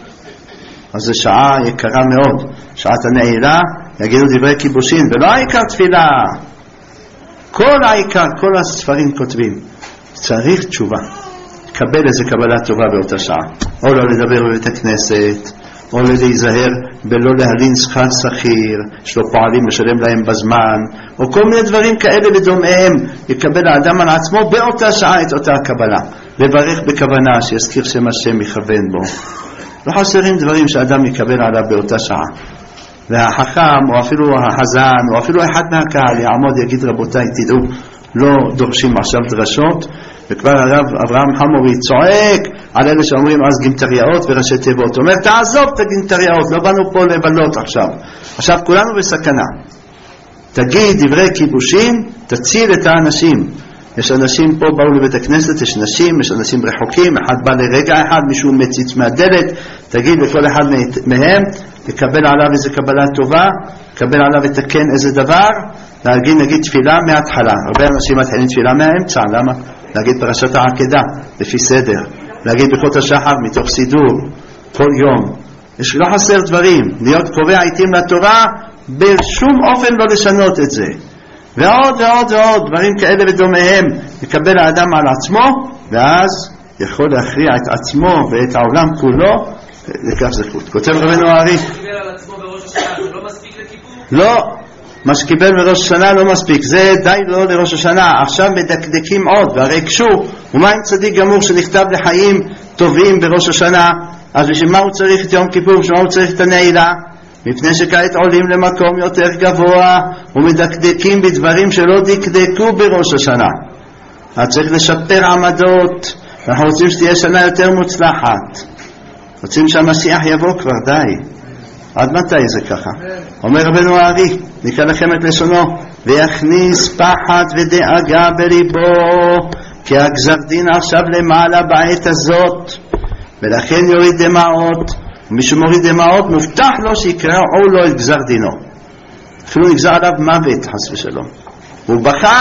A: אז זו שעה יקרה מאוד, שעת הנעילה, יגידו דברי כיבושין, ולא העיקר תפילה, כל העיקר, כל הספרים כותבים, צריך תשובה, קבל איזה קבלה טובה באותה שעה, או לא לדבר בבית הכנסת, או להיזהר בלא להלין שכר שכיר, שלא פועלים לשלם להם בזמן, או כל מיני דברים כאלה ודומיהם, יקבל האדם על עצמו באותה שעה את אותה הקבלה, לברך בכוונה שיזכיר שם השם יכוון בו. לא חסרים דברים שאדם יקבל עליו באותה שעה. והחכם, או אפילו החזן, או אפילו אחד מהקהל יעמוד יגיד רבותיי תדעו, לא דורשים עכשיו דרשות, וכבר הרב אברהם חמורי צועק על אלה שאומרים אז גימטריות וראשי תיבות. הוא אומר תעזוב את הגימטריות, לא באנו פה לבלות עכשיו כולנו בסכנה. תגיד דברי כיבושים, תציל את האנשים. יש אנשים פה באו לבית הכנסת, יש נשים, יש אנשים רחוקים, אחד בא לרגע אחד, מישהו מציץ מהדלת, תגיד לכל אחד מהם, לקבל עליו איזה קבלה טובה, לקבל עליו לתקן איזה דבר, להגיד נגיד תפילה מההתחלה. הרבה אנשים מתחילים תפילה מהאמצע, למה? להגיד פרשת העקדה, לפי סדר, להגיד ברכות השחר מתוך סידור, כל יום. יש לא חסר דברים, להיות קובע עיתים לתורה, בשום אופן לא לשנות את זה. ועוד ועוד ועוד דברים כאלה ודומיהם יקבל האדם על עצמו, ואז יכול להכריע את עצמו ואת העולם כולו לכך זכות. כותב רבנו הארי, לא, מה שקיבל בראש השנה לא מספיק, זה די לא לראש השנה. עכשיו מדקדקים עוד, והרי קשו, ומה עם צדיק גמור שנכתב לחיים טובים בראש השנה, אז בשביל מה הוא צריך את יום כיפור, בשביל מה הוא צריך את הנעילה? מפני שכעת עולים למקום יותר גבוה ומדקדקים בדברים שלא דקדקו בראש השנה. אז צריך לשפר עמדות, אנחנו רוצים שתהיה שנה יותר מוצלחת, רוצים שהמשיח יבוא כבר, די. עד מתי זה ככה? אומר רבנו הארי, נקרא לכם את לשונו, ויכניס פחד ודאגה בליבו, כי הגזר דין עכשיו למעלה בעת הזאת, ולכן יוריד דמעות, ומי שמוריד דמעות מובטח לו שיקראו לו את גזר דינו, אפילו נגזר עליו מוות חס ושלום. הוא בכה,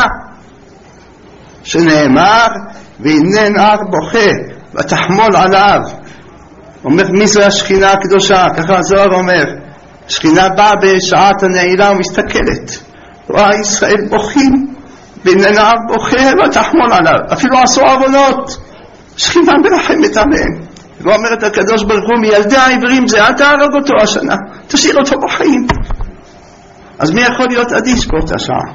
A: שנאמר והנה נער בוכה ותחמול עליו. אומר מי זה השכינה הקדושה? ככה הזוהר אומר, השכינה באה בשעת הנעילה ומסתכלת, רואה ישראל בוכים, והנה נער בוכה ותחמול עליו, אפילו עשו עוונות, שכינה מרחמת עליהם. ואומרת הקדוש ברוך הוא, מילדי העברים זה, אל תהרוג אותו השנה, תשאיר אותו בחיים. אז מי יכול להיות אדיש באותה שעה?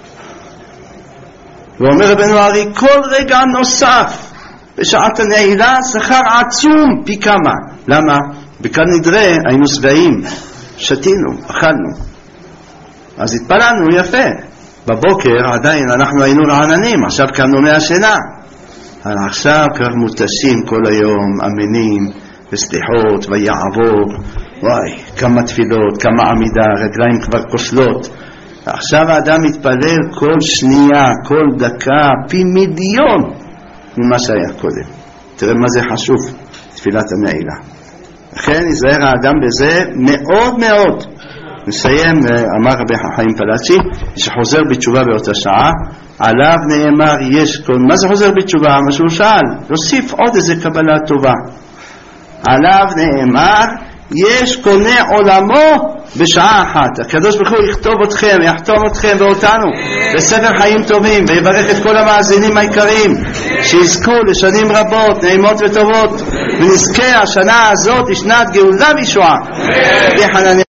A: ואומר רבנו הארי, כל רגע נוסף בשעת הנעילה שכר עצום פי כמה. למה? בכאן נדרה היינו שבעים, שתינו, אכלנו, אז התפללנו יפה. בבוקר עדיין אנחנו היינו רעננים, עכשיו קמנו מהשינה, עכשיו כבר מותשים כל היום, אמינים וסליחות ויעבור. וואי, כמה תפילות, כמה עמידה, רגליים כבר כושלות. עכשיו האדם מתפלל כל שנייה, כל דקה, פי מיליון ממה שהיה קודם. תראה מה זה חשוב, תפילת הנעילה. לכן יזהר האדם בזה מאוד מאוד. נסיים, אמר רבי חיים פלאצ'י, שחוזר בתשובה באותה שעה, עליו נאמר יש כל, מה זה חוזר בתשובה? מה שהוא שאל, להוסיף עוד איזה קבלה טובה. עליו נאמר יש קונה עולמו בשעה אחת. הקדוש ברוך הוא יכתוב אתכם, יחתום אתכם ואותנו בספר חיים טובים, ויברך את כל המאזינים העיקריים שיזכו לשנים רבות נעימות וטובות, ונזכה השנה הזאת לשנת גאולה וישועה.